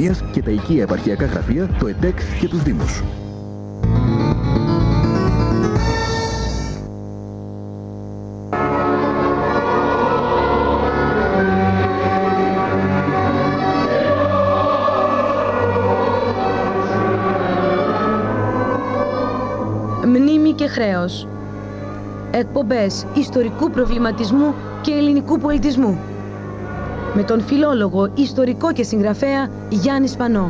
Αστυνομίας και τα οικεία επαρχιακά γραφεία, το ΕΤΕΚ και τους Δήμους. Μνήμη και χρέος. Εκπομπές ιστορικού προβληματισμού και ελληνικού πολιτισμού. Με τον φιλόλογο, ιστορικό και συγγραφέα Γιάννη Σπανό.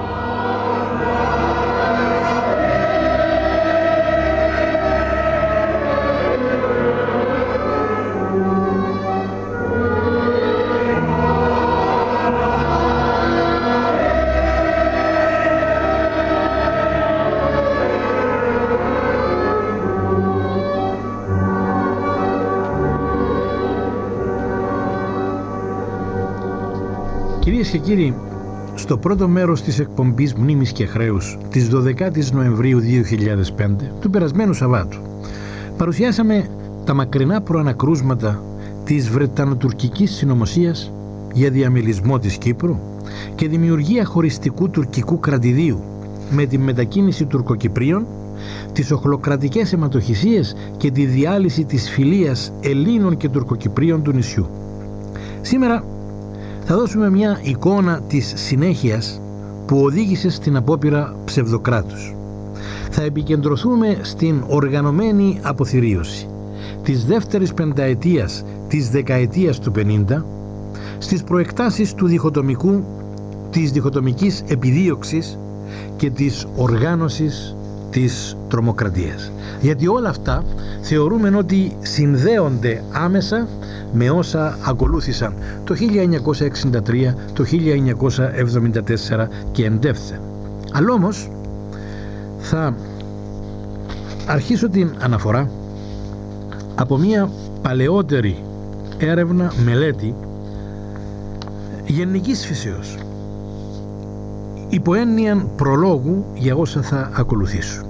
Κυρίες και κύριοι, στο πρώτο μέρος της εκπομπής Μνήμης και Χρέους της 12ης Νοεμβρίου 2005, του περασμένου Σαββάτου, παρουσιάσαμε τα μακρινά προανακρούσματα της Βρετανοτουρκικής συνωμοσίας για διαμελισμό της Κύπρου και δημιουργία χωριστικού τουρκικού κρατηδίου με τη μετακίνηση Τουρκοκυπρίων, τις οχλοκρατικές αιματοχυσίες και τη διάλυση της φιλίας Ελλήνων και Τουρκοκυπρίων του νησιού. Σήμερα θα δώσουμε μια εικόνα της συνέχειας που οδήγησε στην απόπειρα ψευδοκράτους. Θα επικεντρωθούμε στην οργανωμένη αποθηρίωση της δεύτερης πενταετίας της δεκαετίας του 50, στις προεκτάσεις της διχοτομικής επιδίωξης και της οργάνωσης της τρομοκρατίας. Γιατί όλα αυτά θεωρούμε ότι συνδέονται άμεσα με όσα ακολούθησαν το 1963, το 1974 και εντεύθεν. Αλλά όμως θα αρχίσω την αναφορά από μια παλαιότερη έρευνα, μελέτη γενικής φύσεως, υπό έννοιαν προλόγου για όσα θα ακολουθήσουν.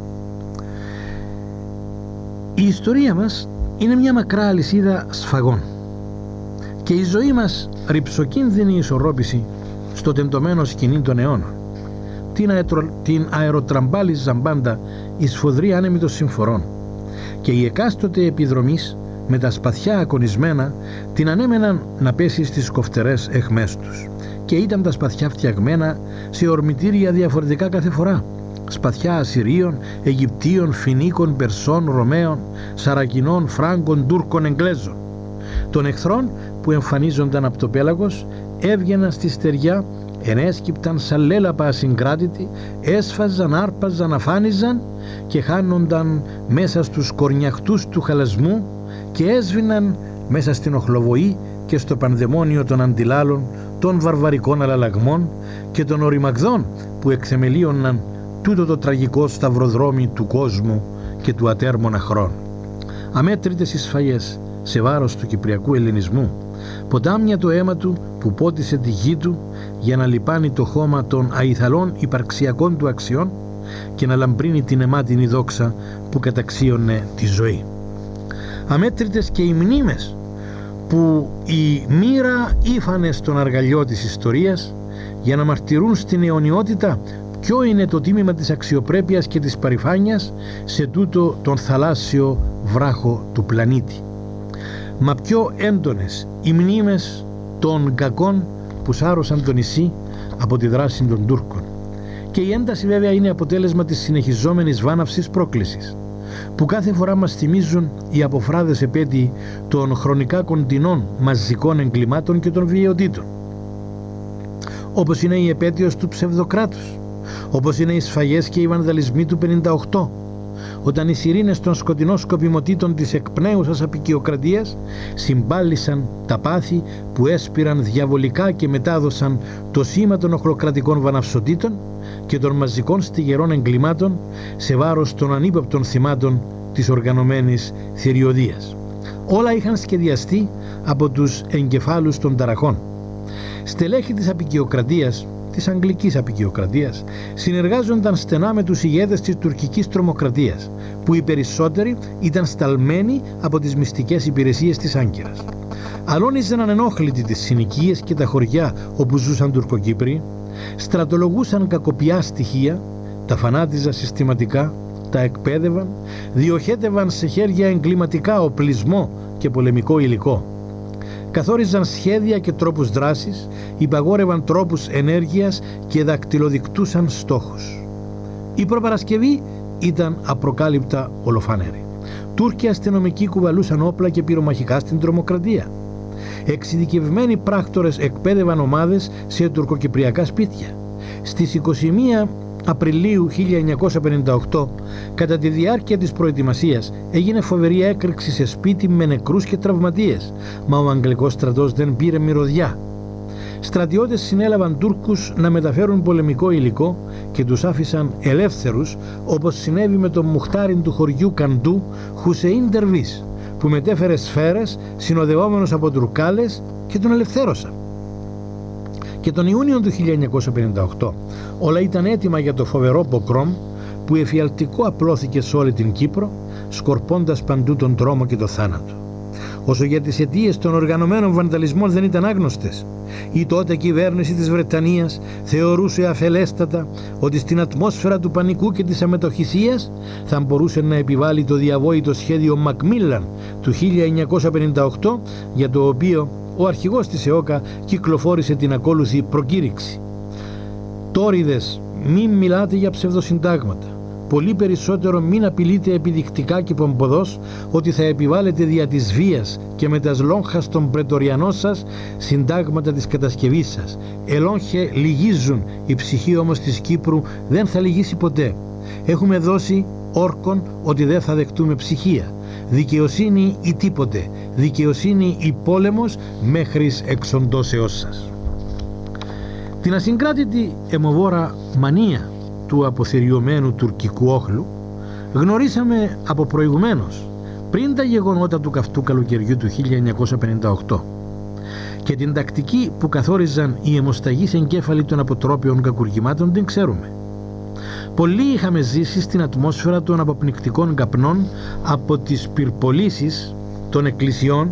Η ιστορία μας είναι μια μακρά αλυσίδα σφαγών και η ζωή μας ρυψοκίνδυνη ισορρόπηση στο τεντωμένο σκηνή των αιώνων, την αεροτραμπάλη ζαμπάντα, η σφοδρή άνεμη των συμφορών, και οι εκάστοτε επιδρομείς με τα σπαθιά ακονισμένα την ανέμεναν να πέσει στις κοφτερές αιχμές τους, και ήταν τα σπαθιά φτιαγμένα σε ορμητήρια διαφορετικά κάθε φορά. Σπαθιά Ασσυρίων, Αιγυπτίων, Φινίκων, Περσών, Ρωμαίων, Σαρακινών, Φράγκων, Τούρκων, Εγγλέζων. Των εχθρών που εμφανίζονταν από το πέλαγος έβγαιναν στη στεριά, ενέσκυπταν σαν λέλαπα ασυγκράτητοι, έσφαζαν, άρπαζαν, αφάνιζαν και χάνονταν μέσα στους κορνιαχτούς του χαλασμού και έσβηναν μέσα στην οχλοβοή και στο πανδαιμόνιο των αντιλάλων, των βαρβαρικών αλλαλαγμών και των οριμαγδών που εκθεμελίωναν τούτο το τραγικό σταυροδρόμι του κόσμου και του ατέρμονα χρόνου. Αμέτρητες οι σφαγές σε βάρος του κυπριακού ελληνισμού, ποτάμια το αίμα του που πότισε τη γη του για να λιπάνει το χώμα των αϊθαλών υπαρξιακών του αξιών και να λαμπρύνει την αιμάτινη δόξα που καταξίωνε τη ζωή. Αμέτρητες και οι μνήμες που η μοίρα ήφανε στον αργαλιό της ιστορίας για να μαρτυρούν στην αιωνιότητα ποιο είναι το τίμημα της αξιοπρέπειας και της παρηφάνειας σε τούτο τον θαλάσσιο βράχο του πλανήτη. Μα πιο έντονες οι μνήμες των κακών που σάρωσαν το νησί από τη δράση των Τούρκων. Και η ένταση βέβαια είναι αποτέλεσμα της συνεχιζόμενης βάναυσης πρόκλησης, που κάθε φορά μας θυμίζουν οι αποφράδες επέτειοι των χρονικά κοντινών μαζικών εγκλημάτων και των βιαιοτήτων. Όπως είναι η επέτειος του ψευδοκράτους, όπως είναι οι σφαγές και οι βανδαλισμοί του 58, όταν οι σιρήνες των σκοτεινών σκοπιμοτήτων της εκπνέουσας αποικιοκρατίας συμπάλησαν τα πάθη που έσπηραν διαβολικά και μετάδωσαν το σήμα των οχλοκρατικών βαναυσοτήτων και των μαζικών στιγερών εγκλημάτων σε βάρος των ανύποπτων θυμάτων της οργανωμένης θηριωδίας. Όλα είχαν σχεδιαστεί από τους εγκεφάλους των ταραχών. Στελέχη της αποικιοκρατίας, της αγγλικής αποικιοκρατίας, συνεργάζονταν στενά με τους ηγέτες της τουρκικής τρομοκρατίας, που οι περισσότεροι ήταν σταλμένοι από τις μυστικές υπηρεσίες της Άγκυρας. Αλώνιζαν ανενόχλητοι τις συνοικίες και τα χωριά όπου ζούσαν Τουρκοκύπριοι, στρατολογούσαν κακοπιά στοιχεία, τα φανάτιζαν συστηματικά, τα εκπαίδευαν, διοχέτευαν σε χέρια εγκληματικά οπλισμό και πολεμικό υλικό. Καθόριζαν σχέδια και τρόπους δράσης, υπαγόρευαν τρόπους ενέργειας και δακτυλοδεικτούσαν στόχους. Η προπαρασκευή ήταν απροκάλυπτα ολοφάνερη. Τούρκοι αστυνομικοί κουβαλούσαν όπλα και πυρομαχικά στην τρομοκρατία. Εξειδικευμένοι πράκτορες εκπαίδευαν ομάδες σε τουρκοκυπριακά σπίτια. Στις 21 Απριλίου 1958, κατά τη διάρκεια της προετοιμασίας, έγινε φοβερή έκρηξη σε σπίτι με νεκρούς και τραυματίες, μα ο Αγγλικός στρατός δεν πήρε μυρωδιά. Στρατιώτες συνέλαβαν Τούρκους να μεταφέρουν πολεμικό υλικό και τους άφησαν ελεύθερους, όπως συνέβη με τον μουχτάριν του χωριού Καντού, Χουσεΐν Τερβίς, που μετέφερε σφαίρες συνοδευόμενος από τουρκάλες και τον ελευθέρωσαν. Και τον Ιούνιο του 1958 όλα ήταν έτοιμα για το φοβερό ποκρόμ που εφιαλτικό απλώθηκε σε όλη την Κύπρο, σκορπώντας παντού τον τρόμο και το θάνατο. Όσο για τις αιτίες των οργανωμένων βανταλισμών δεν ήταν άγνωστες, η τότε κυβέρνηση της Βρετανίας θεωρούσε αφελέστατα ότι στην ατμόσφαιρα του πανικού και της αμετοχυσίας θα μπορούσε να επιβάλλει το διαβόητο σχέδιο Μακμίλαν του 1958, για το οποίο ο αρχηγός της ΕΟΚΑ κυκλοφόρησε την ακόλουθη προκήρυξη. «Τόριδες, μην μιλάτε για ψευδοσυντάγματα. Πολύ περισσότερο μην απειλείτε επιδεικτικά και πομποδός ότι θα επιβάλλετε δια της βίας και με τας λόγχας των πρετοριανών σας συντάγματα της κατασκευής σας. Ελόγχε λυγίζουν, η ψυχή όμως της Κύπρου δεν θα λυγίσει ποτέ. Έχουμε δώσει όρκον ότι δεν θα δεχτούμε ψυχία. Δικαιοσύνη ή τίποτε, δικαιοσύνη ή πόλεμος μέχρις εξοντώσεώς σας». Την ασυγκράτητη αιμοβόρα μανία του αποθυριωμένου τουρκικού όχλου γνωρίσαμε από προηγουμένως, πριν τα γεγονότα του καυτού καλοκαιριού του 1958, και την τακτική που καθόριζαν οι αιμοσταγείς εγκέφαλοι των αποτρόπιων κακουργημάτων την ξέρουμε. Πολλοί είχαμε ζήσει στην ατμόσφαιρα των αποπνικτικών καπνών από τις πυρπολίσεις των εκκλησιών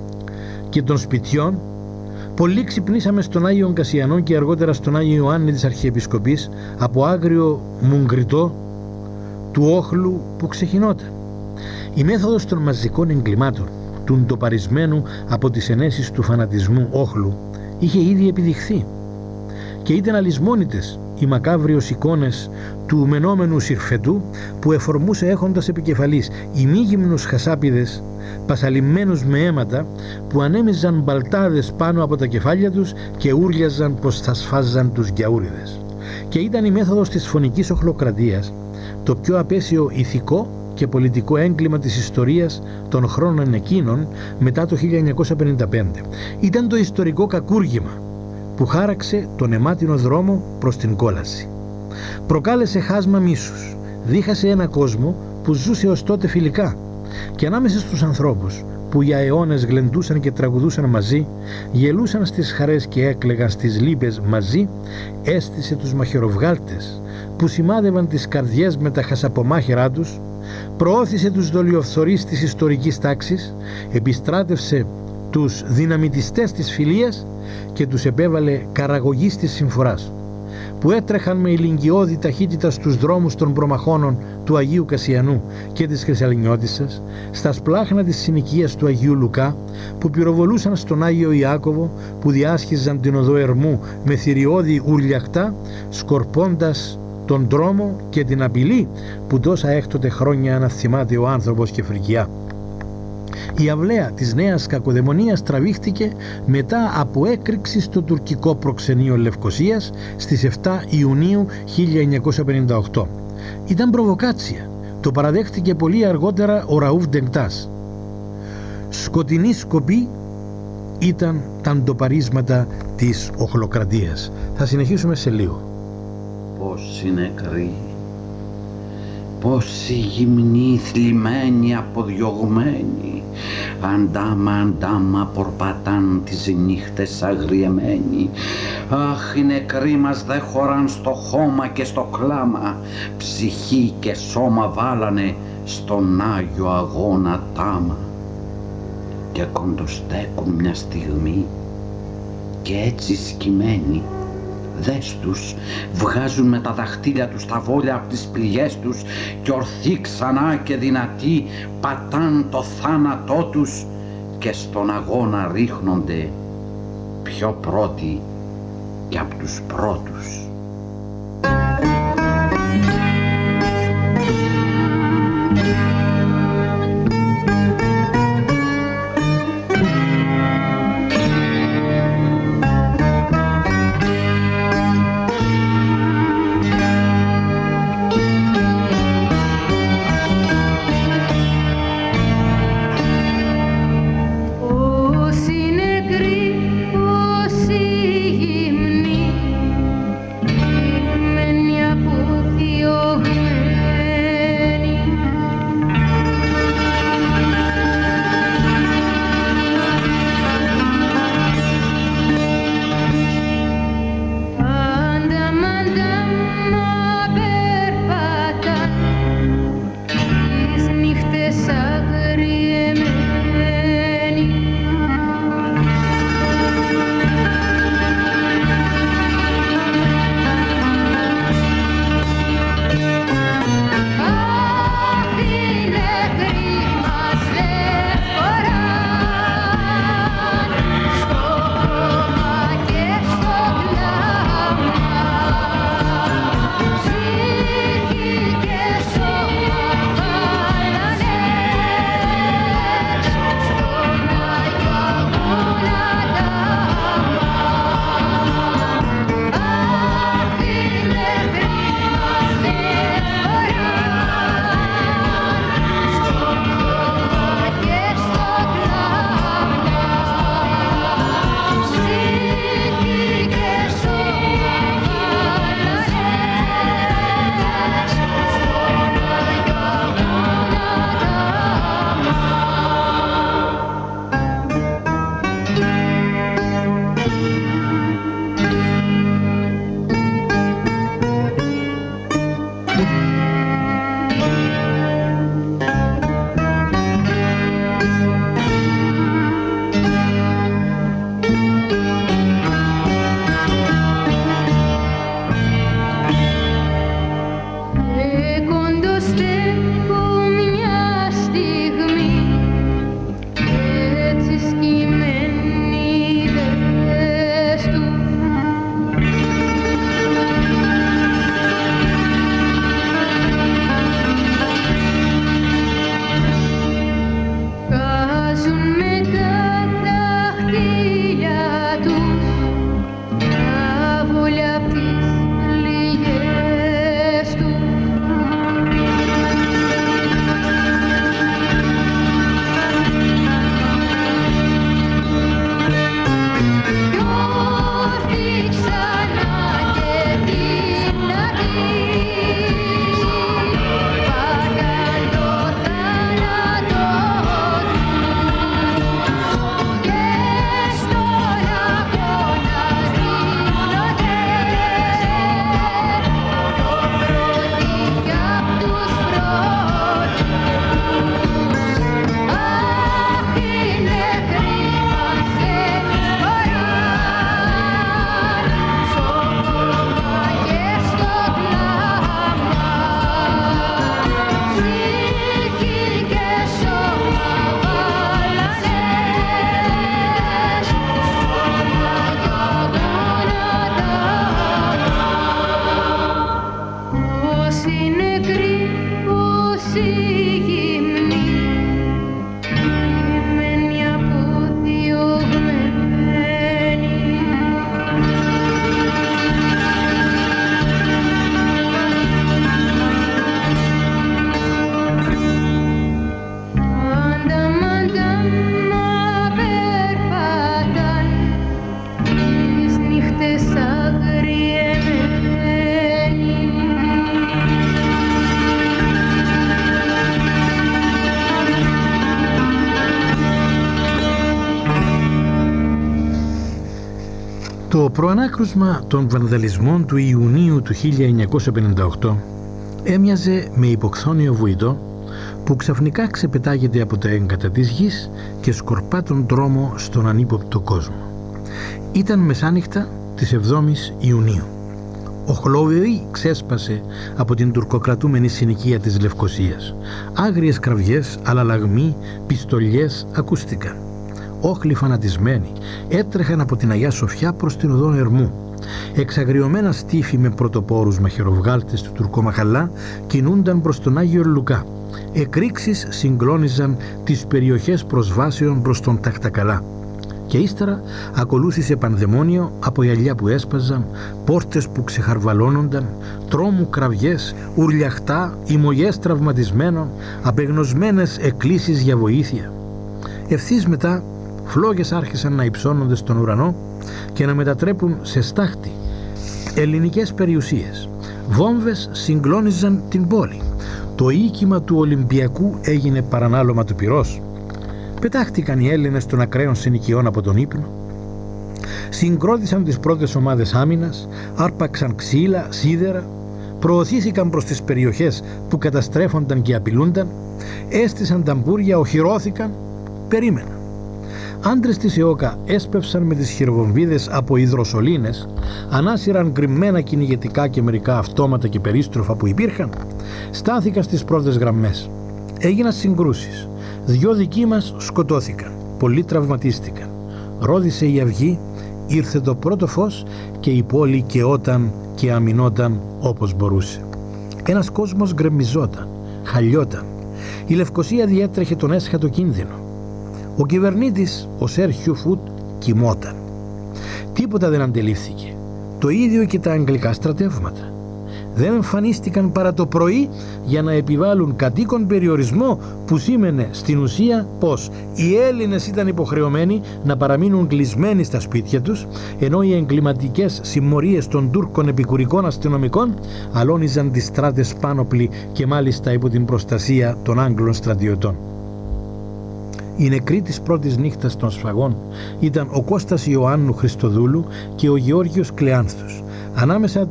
και των σπιτιών. Πολλοί ξυπνήσαμε στον Άγιον Κασιανό και αργότερα στον Άγιο Ιωάννη της Αρχιεπισκοπής από άγριο μουγκριτό του όχλου που ξεχυνόταν. Η μέθοδος των μαζικών εγκλημάτων, του ντοπαρισμένου από τις ενέσεις του φανατισμού όχλου, είχε ήδη επιδειχθεί και ήταν αλυσμόνητες οι μακάβριος εικόνες του μενόμενου συρφετού που εφορμούσε έχοντας επικεφαλής ημίγυμνους χασάπιδες πασαλιμμένους με αίματα που ανέμιζαν μπαλτάδες πάνω από τα κεφάλια τους και ούρλιαζαν πως θα σφάζαν τους γιαούριδες. Και ήταν η μέθοδος της φωνικής οχλοκρατίας το πιο απέσιο ηθικό και πολιτικό έγκλημα της ιστορίας των χρόνων εκείνων μετά το 1955. Ήταν το ιστορικό κακούργημα που χάραξε τον αιμάτινο δρόμο προς την κόλαση. Προκάλεσε χάσμα μίσους, δίχασε ένα κόσμο που ζούσε ως τότε φιλικά, και ανάμεσα στους ανθρώπους που για αιώνες γλεντούσαν και τραγουδούσαν μαζί, γελούσαν στις χαρές και έκλαιγαν στις λύπες μαζί, έστησε τους μαχαιροβγάλτες που σημάδευαν τις καρδιές με τα χασαπομάχαιρά τους, προώθησε τους δολιοφθορείς της ιστορικής τάξης, επιστράτευσε τους δυναμητιστές της φιλίας και τους επέβαλε καραγωγής της συμφοράς, που έτρεχαν με ηλικιώδη ταχύτητα στους δρόμους των προμαχώνων του Αγίου Κασιανού και της Χρυσαλινιώτισσας, στα σπλάχνα της συνοικίας του Αγίου Λουκά, που πυροβολούσαν στον Άγιο Ιάκωβο, που διάσχιζαν την οδό Ερμού με θηριώδη ουρλιαχτά, σκορπώντας τον δρόμο και την απειλή που τόσα έκτοτε χρόνια αναθυμάται ο άνθρωπος και φρικιά. Η αυλαία της νέας κακοδαιμονίας τραβήχτηκε μετά από έκρηξη στο τουρκικό προξενείο Λευκωσίας στις 7 Ιουνίου 1958. Ήταν προβοκάτσια. Το παραδέχτηκε πολύ αργότερα ο Ραούφ Ντεγκτάς. Σκοτεινή σκοπή ήταν τα ντοπαρίσματα της οχλοκρατίας. Θα συνεχίσουμε σε λίγο. Πόσοι νεκροί, πόσοι γυμνοί, θλιμμένοι, αποδιωγμένοι, αντάμα πορπατάν τις νύχτες αγριεμένοι. Αχ, οι νεκροί μας δε χωράν στο χώμα και στο κλάμα, ψυχή και σώμα βάλανε στον Άγιο Αγώνα τάμα. Και κοντοστέκουν μια στιγμή και έτσι σκυμμένοι Δες τους, βγάζουν με τα δαχτύλια τους τα βόλια από τις πληγές τους και ορθοί ξανά και δυνατοί πατάν το θάνατό τους και στον αγώνα ρίχνονται πιο πρώτοι και από τους πρώτους. Το προανάκρουσμα των βανδαλισμών του Ιουνίου του 1958 έμοιαζε με υποχθόνιο βουητό που ξαφνικά ξεπετάγεται από τα έγκατα της γης και σκορπά τον δρόμο στον ανύποπτο κόσμο. Ήταν μεσάνυχτα της 7ης Ιουνίου. Ο Χλωβεϊ ξέσπασε από την τουρκοκρατούμενη συνοικία της Λευκωσίας. Άγριες κραυγές, αλλαλαγμοί, πιστολιές ακούστηκαν. Όχλοι φανατισμένοι έτρεχαν από την Αγία Σοφιά προς την οδό Ερμού. Εξαγριωμένα στίφοι με πρωτοπόρους μαχαιροβγάλτες του Τουρκομαχαλά κινούνταν προς τον Άγιο Λουκά. Εκρήξεις συγκλώνιζαν τις περιοχές προσβάσεων προς τον Ταχτακαλά. Και ύστερα ακολούθησε πανδαιμόνιο από γυαλιά που έσπαζαν, πόρτες που ξεχαρβαλώνονταν, τρόμου κραυγές, ουρλιαχτά, ημωγές τραυματισμένων, απεγνωσμένες εκκλήσεις για βοήθεια. Ευθύς μετά φλόγες άρχισαν να υψώνονται στον ουρανό και να μετατρέπουν σε στάχτη ελληνικές περιουσίες. Βόμβες συγκλώνιζαν την πόλη. Το οίκημα του Ολυμπιακού έγινε παρανάλωμα του πυρός. Πετάχτηκαν οι Έλληνες των ακραίων συνοικιών από τον ύπνο. Συγκρότησαν τις πρώτες ομάδες άμυνας, άρπαξαν ξύλα, σίδερα, προωθήθηκαν προς τις περιοχές που καταστρέφονταν και απειλούνταν, έστησαν ταμπούρια, οχυρώθηκαν, περίμεναν. Άντρες της ΕΟΚΑ έσπευσαν με τις χειροβομβίδες από υδροσωλήνες, ανάσυραν γκριμμένα κυνηγετικά και μερικά αυτόματα και περίστροφα που υπήρχαν, στάθηκαν στις πρώτες γραμμές. Έγιναν συγκρούσεις. 2 δικοί μας σκοτώθηκαν, πολλοί τραυματίστηκαν. Ρόδισε η αυγή, ήρθε το πρώτο φως και η πόλη καιόταν και αμυνόταν όπως μπορούσε. Ένας κόσμος γκρεμιζόταν, χαλιόταν. Η Λευκωσία διέτρεχε τον έσχατο κίνδυνο. Ο κυβερνήτης, ο Σέρχιο Φουτ, κοιμόταν. Τίποτα δεν αντελήφθηκε. Το ίδιο και τα αγγλικά στρατεύματα. Δεν εμφανίστηκαν παρά το πρωί για να επιβάλλουν κατοίκον περιορισμό, που σήμαινε στην ουσία πως οι Έλληνες ήταν υποχρεωμένοι να παραμείνουν κλεισμένοι στα σπίτια τους, ενώ οι εγκληματικές συμμορίες των Τούρκων επικουρικών αστυνομικών αλώνιζαν τις στράτες πάνωπλοι και μάλιστα υπό την προστασία των Άγγλων στρατιωτών. Οι νεκροί της πρώτης νύχτας των σφαγών ήταν ο Κώστας Ιωάννου Χριστοδούλου και ο Γεώργιος Κλεάνθους. Ανάμεσα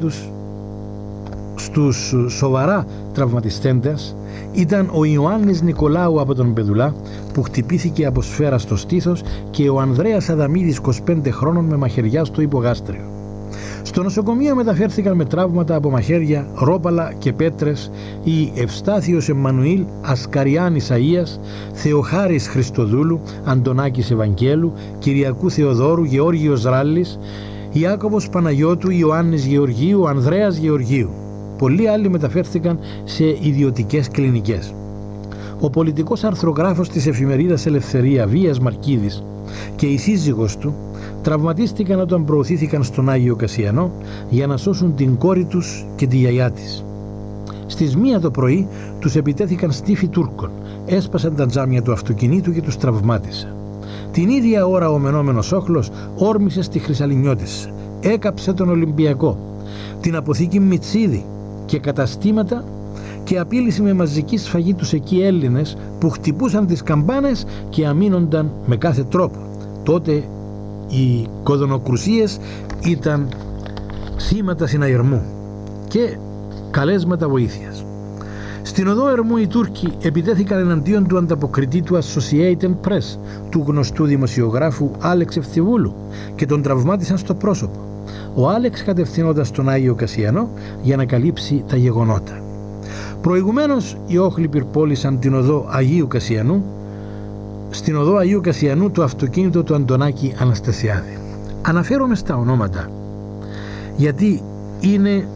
στους σοβαρά τραυματιστέντες ήταν ο Ιωάννης Νικολάου από τον Πεδουλά, που χτυπήθηκε από σφαίρα στο στήθος, και ο Ανδρέας Αδαμίδης 25 χρόνων με μαχαιριά στο υπογάστριο. Στο νοσοκομείο μεταφέρθηκαν με τραύματα από μαχαίρια, ρόπαλα και πέτρες οι Ευστάθιος Εμμανουήλ Ασκαριάνης Αΐας, Θεοχάρης Χριστοδούλου, Αντωνάκης Ευαγγέλου, Κυριακού Θεοδόρου, Γεώργιος Ράλης, Ιάκωβος Παναγιώτου, Ιωάννης Γεωργίου, Ανδρέας Γεωργίου. Πολλοί άλλοι μεταφέρθηκαν σε ιδιωτικές κλινικές. Ο πολιτικός αρθρογράφος της εφημερίδας Ελευθερία, Βίας Μαρκίδης, και η σύζυγος του τραυματίστηκαν όταν προωθήθηκαν στον Άγιο Κασιανό για να σώσουν την κόρη τους και τη γιαγιά της. Στις 1 το πρωί τους επιτέθηκαν στίφοι Τούρκων, έσπασαν τα τζάμια του αυτοκινήτου και τους τραυμάτισαν. Την ίδια ώρα ο μενόμενος όχλος όρμησε στη Χρυσαλινιώτισσα, έκαψε τον Ολυμπιακό, την αποθήκη Μιτσίδη και καταστήματα, και απείλησε με μαζική σφαγή τους εκεί Έλληνες που χτυπούσαν τις καμπάνες και αμήνονταν με κάθε τρόπο. Τότε οι κοδωνοκρουσίες ήταν σήματα συναγερμού και καλέσματα βοήθειας. Στην οδό Ερμού οι Τούρκοι επιτέθηκαν εναντίον του ανταποκριτή του Associated Press, του γνωστού δημοσιογράφου Άλεξ Ευθυβούλου, και τον τραυμάτισαν στο πρόσωπο. Ο Άλεξ κατευθυνόταν στον Άγιο Κασιανό για να καλύψει τα γεγονότα. Προηγουμένως οι όχλοι πυρπόλησαν την οδό Αγίου Κασιανού. Στην οδό Αγίου Κασιανού το αυτοκίνητο του Αντωνάκη Αναστασιάδη. Αναφέρομαι στα ονόματα γιατί είναι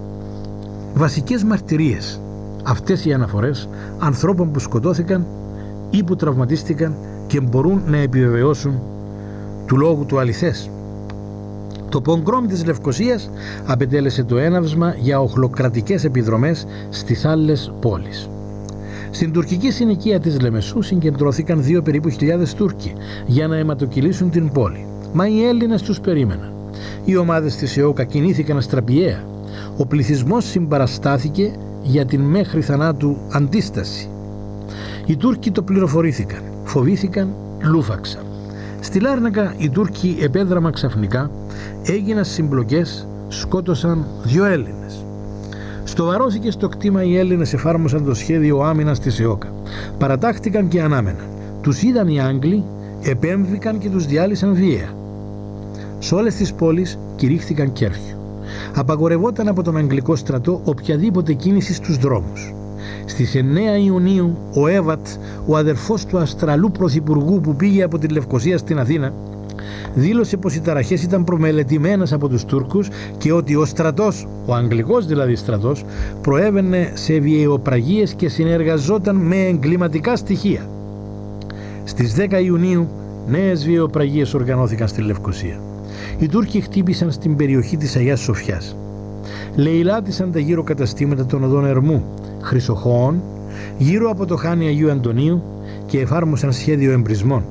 βασικές μαρτυρίες αυτές οι αναφορές ανθρώπων που σκοτώθηκαν ή που τραυματίστηκαν και μπορούν να επιβεβαιώσουν του λόγου του αληθές. Το πογκρόμ της Λευκωσίας απετέλεσε το έναυσμα για οχλοκρατικές επιδρομές στις άλλες πόλεις. Στην τουρκική συνοικία της Λεμεσού συγκεντρώθηκαν 2 περίπου χιλιάδες Τούρκοι για να αιματοκυλήσουν την πόλη. Μα οι Έλληνες τους περίμεναν. Οι ομάδες της ΕΟΚΑ κινήθηκαν αστραπιαία. Ο πληθυσμός συμπαραστάθηκε για την μέχρι θανάτου αντίσταση. Οι Τούρκοι το πληροφορήθηκαν, φοβήθηκαν, λούφαξαν. Στη Λάρνακα οι Τούρκοι επέδραμα ξαφνικά, έγιναν συμπλοκές, σκότωσαν 2 Έλληνες. Στο Βαρόσι και στο κτήμα οι Έλληνες εφάρμοσαν το σχέδιο άμυνας της ΕΟΚΑ. Παρατάχτηκαν και ανάμεναν. Τους είδαν οι Άγγλοι, επέμβηκαν και τους διάλυσαν βία. Σε όλες τις πόλεις κηρύχθηκαν κέρφιου. Απαγορευόταν από τον Αγγλικό στρατό οποιαδήποτε κίνηση στους δρόμους. Στις 9 Ιουνίου ο Έβατ, ο αδερφός του Αστραλού πρωθυπουργού που πήγε από τη Λευκοσία στην Αθήνα, δήλωσε πως οι ταραχές ήταν προμελετημένες από τους Τούρκους και ότι ο στρατός, ο Αγγλικός δηλαδή στρατός, προέβαινε σε βιαιοπραγίες και συνεργαζόταν με εγκληματικά στοιχεία. Στις 10 Ιουνίου νέες βιαιοπραγίες οργανώθηκαν στη Λευκοσία. Οι Τούρκοι χτύπησαν στην περιοχή της Αγιάς Σοφιάς. Λαιλάτισαν τα γύρω καταστήματα των οδών Ερμού, Χρυσοχώων, γύρω από το Χάνι Αγίου Αντωνίου και εφάρμοσαν σχέδιο εμπρισμών.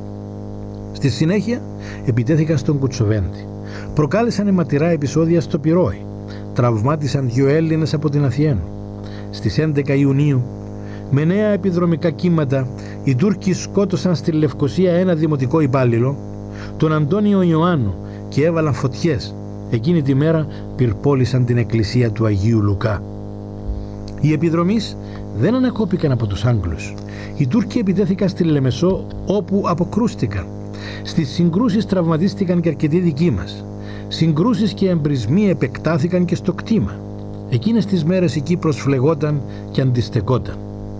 Στη συνέχεια επιτέθηκαν στον Κουτσοβέντη. Προκάλεσαν αιματηρά επεισόδια στο Πυρόι. Τραυμάτισαν 2 Έλληνες από την Αθιένου. Στις 11 Ιουνίου, με νέα επιδρομικά κύματα, οι Τούρκοι σκότωσαν στη Λευκοσία ένα δημοτικό υπάλληλο, τον Αντώνιο Ιωάννου, και έβαλαν φωτιές. Εκείνη τη μέρα πυρπόλησαν την εκκλησία του Αγίου Λουκά. Οι επιδρομείς δεν ανακόπηκαν από τους Άγγλους. Οι Τούρκοι επιτέθηκαν στη Λεμεσό, όπου αποκρούστηκαν. Στις συγκρούσεις τραυματίστηκαν και αρκετοί δικοί μας. Συγκρούσεις και εμπρισμοί επεκτάθηκαν και στο κτήμα. Εκείνες τις μέρες η Κύπρος φλεγόταν και αντιστεκόταν.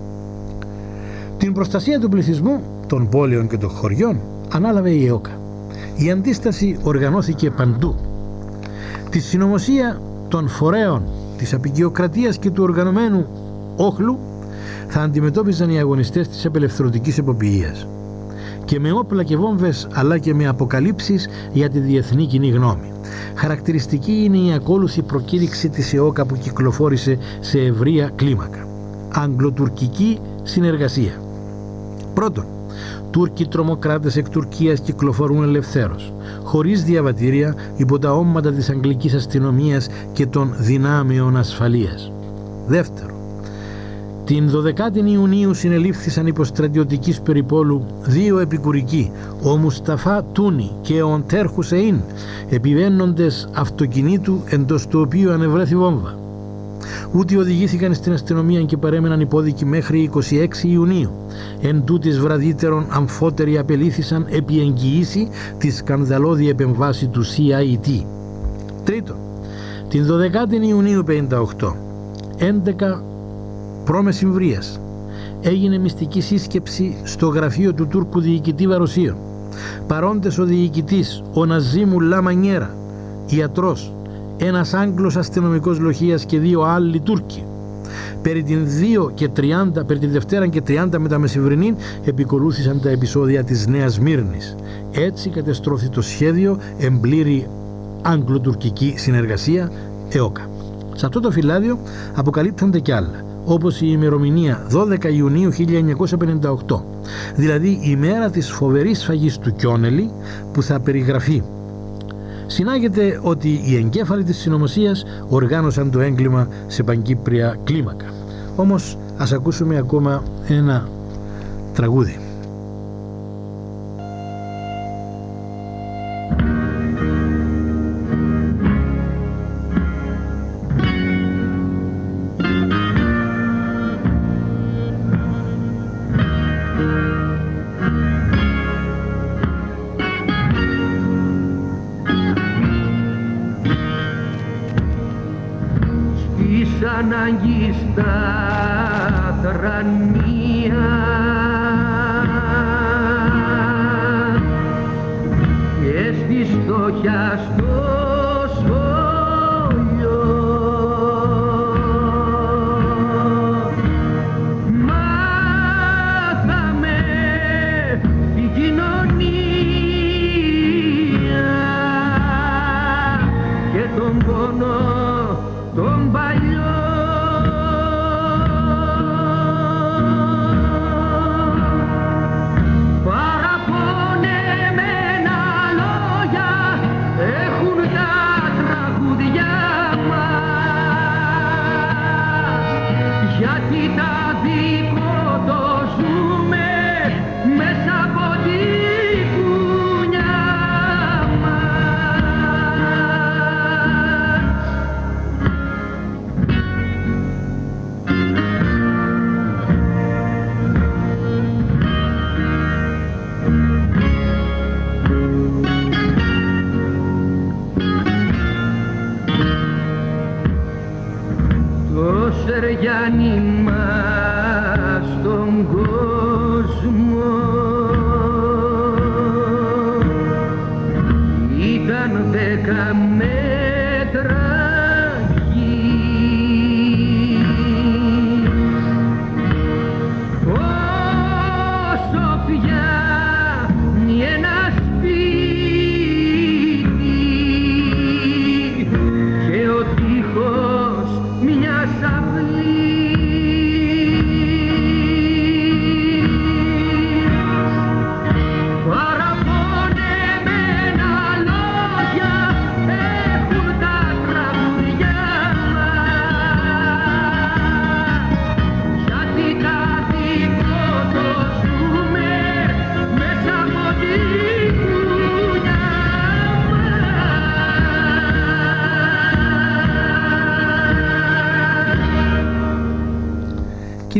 Την προστασία του πληθυσμού, των πόλεων και των χωριών ανάλαβε η ΕΟΚΑ. Η αντίσταση οργανώθηκε παντού. Τη συνωμοσία των φορέων της αποικιοκρατίας και του οργανωμένου όχλου θα αντιμετώπιζαν οι αγωνιστές της απελευθερωτικής εποποιίας, και με όπλα και βόμβες, αλλά και με αποκαλύψεις για τη διεθνή κοινή γνώμη. Χαρακτηριστική είναι η ακόλουθη προκήρυξη της ΕΟΚΑ που κυκλοφόρησε σε ευρεία κλίμακα. Αγγλοτουρκική συνεργασία. Πρώτον, Τούρκοι τρομοκράτες εκ Τουρκίας κυκλοφορούν ελευθέρως, χωρίς διαβατήρια, υπό τα ώμματα της Αγγλικής αστυνομίας και των δυνάμεων ασφαλείας. Δεύτερον, την 12η Ιουνίου συνελήφθησαν υπό στρατιωτικής περιπόλου 2 επικουρικοί, ο Μουσταφά Τούνι και ο Οντέρ Χουσεΐν, επιβαίνοντες αυτοκινήτου εντός του οποίου ανεβρέθη βόμβα. Ούτε οδηγήθηκαν στην αστυνομία και παρέμεναν υπόδικοι μέχρι 26 Ιουνίου. Εν τούτης βραδύτερον αμφότεροι απελήθησαν επί εγγυήσει τη σκανδαλώδη επεμβάση του CIT. Τρίτον, την 12η Ιουνίου 58, 11 π.Μ. έγινε μυστική σύσκεψη στο γραφείο του Τούρκου διοικητή Βαροσίων. Παρόντες ο διοικητής, ο Ναζίμου Λαμανιέρα, ιατρός, ένας Άγγλος αστυνομικός λοχείας και 2 άλλοι Τούρκοι. Περί την Δευτέρα και 30 μετά μεσημβρινή επικολούθησαν τα επεισόδια της Νέας Σμύρνης. Έτσι κατεστρώθη το σχέδιο εμπλήρη Αγγλοτουρκική συνεργασία ΕΟΚΑ. Σε αυτό το φυλάδιο αποκαλύπτονται κι άλλα, όπως η ημερομηνία 12 Ιουνίου 1958, δηλαδή η μέρα της φοβερής σφαγής του Κιόνελη, που θα περιγραφεί. Συνάγεται ότι οι εγκέφαλοι της συνωμοσίας οργάνωσαν το έγκλημα σε παγκύπρια κλίμακα. Όμως ας ακούσουμε ακόμα ένα τραγούδι. Ανάγκη στα θρανία και στη στόχια στο σχόλιο μάθαμε την κοινωνία και τον πόνο τον παλιό.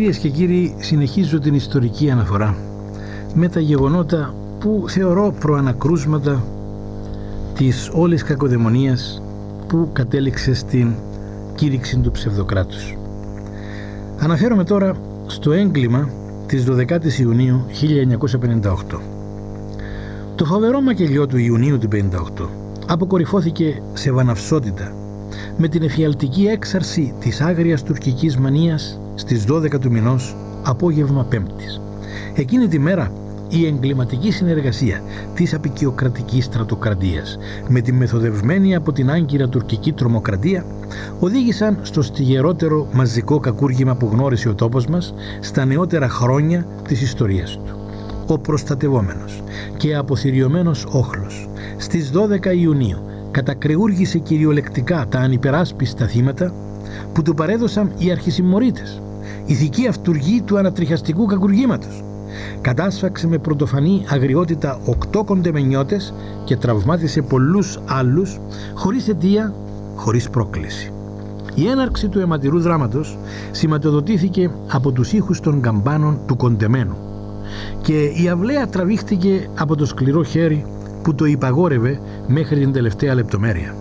Κυρίες και κύριοι, συνεχίζω την ιστορική αναφορά με τα γεγονότα που θεωρώ προανακρούσματα της όλης κακοδαιμονίας που κατέληξε στην κήρυξη του ψευδοκράτους. Αναφέρομαι τώρα στο έγκλημα της 12ης Ιουνίου 1958. Το φοβερό μακελιό του Ιουνίου του 1958 αποκορυφώθηκε σε βαναυσότητα με την εφιαλτική έξαρση της άγριας τουρκικής μανίας στις 12 του μηνός, απόγευμα Πέμπτης. Εκείνη τη μέρα η εγκληματική συνεργασία της αποικιοκρατικής στρατοκρατίας με τη μεθοδευμένη από την άγκυρα τουρκική τρομοκρατία οδήγησαν στο στιγερότερο μαζικό κακούργημα που γνώρισε ο τόπος μας στα νεότερα χρόνια της ιστορίας του. Ο προστατευόμενος και αποθυριωμένος όχλος στις 12 Ιουνίου κατακρεούργησε κυριολεκτικά τα ανυπεράσπιστα θύματα που του παρέδωσαν οι αρχισυμμορίτες, ηθικοί αυτουργοί του ανατριχιαστικού κακουργήματος. Κατάσφαξε με πρωτοφανή αγριότητα 8 κοντεμενιώτες και τραυμάτισε πολλούς άλλους χωρίς αιτία, χωρίς πρόκληση. Η έναρξη του αιματηρού δράματος σηματοδοτήθηκε από τους ήχους των καμπάνων του κοντεμένου και η αυλαία τραβήχτηκε από το σκληρό χέρι που το υπαγόρευε μέχρι την τελευταία λεπτομέρεια.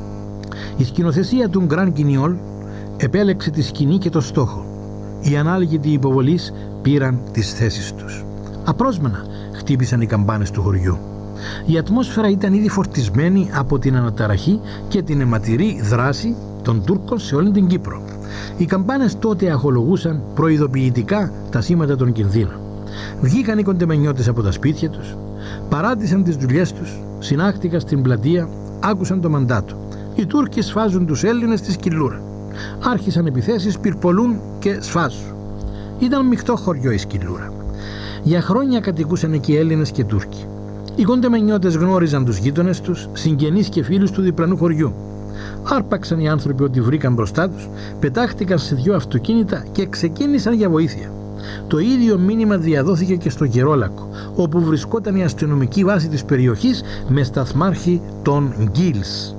Η σκηνοθεσία του Γκραν Κινιόλ επέλεξε τη σκηνή και το στόχο. Οι ανάλγητοι υποβολείς πήραν τις θέσεις τους. Απρόσμενα χτύπησαν οι καμπάνες του χωριού. Η ατμόσφαιρα ήταν ήδη φορτισμένη από την αναταραχή και την αιματηρή δράση των Τούρκων σε όλη την Κύπρο. Οι καμπάνες τότε αχολογούσαν προειδοποιητικά τα σήματα των κινδύνων. Βγήκαν οι κοντεμενιώτες από τα σπίτια τους, παράτησαν τις δουλειές τους, συνάχτηκαν στην πλατεία, άκουσαν το μαντάτο. Οι Τούρκοι σφάζουν τους Έλληνες στη Σκυλούρα. Άρχισαν επιθέσεις, πυρπολούν και σφάζουν. Ήταν μειχτό χωριό η Σκυλούρα. Για χρόνια κατοικούσαν εκεί Έλληνες και Τούρκοι. Οι κοντεμενιώτες γνώριζαν τους γείτονες τους, συγγενείς και φίλους του διπλανού χωριού. Άρπαξαν οι άνθρωποι ό,τι βρήκαν μπροστά τους, πετάχτηκαν σε 2 αυτοκίνητα και ξεκίνησαν για βοήθεια. Το ίδιο μήνυμα διαδόθηκε και στο Γερόλακο, όπου βρισκόταν η αστυνομική βάση της περιοχής με σταθμάρχη τον Γκίλς.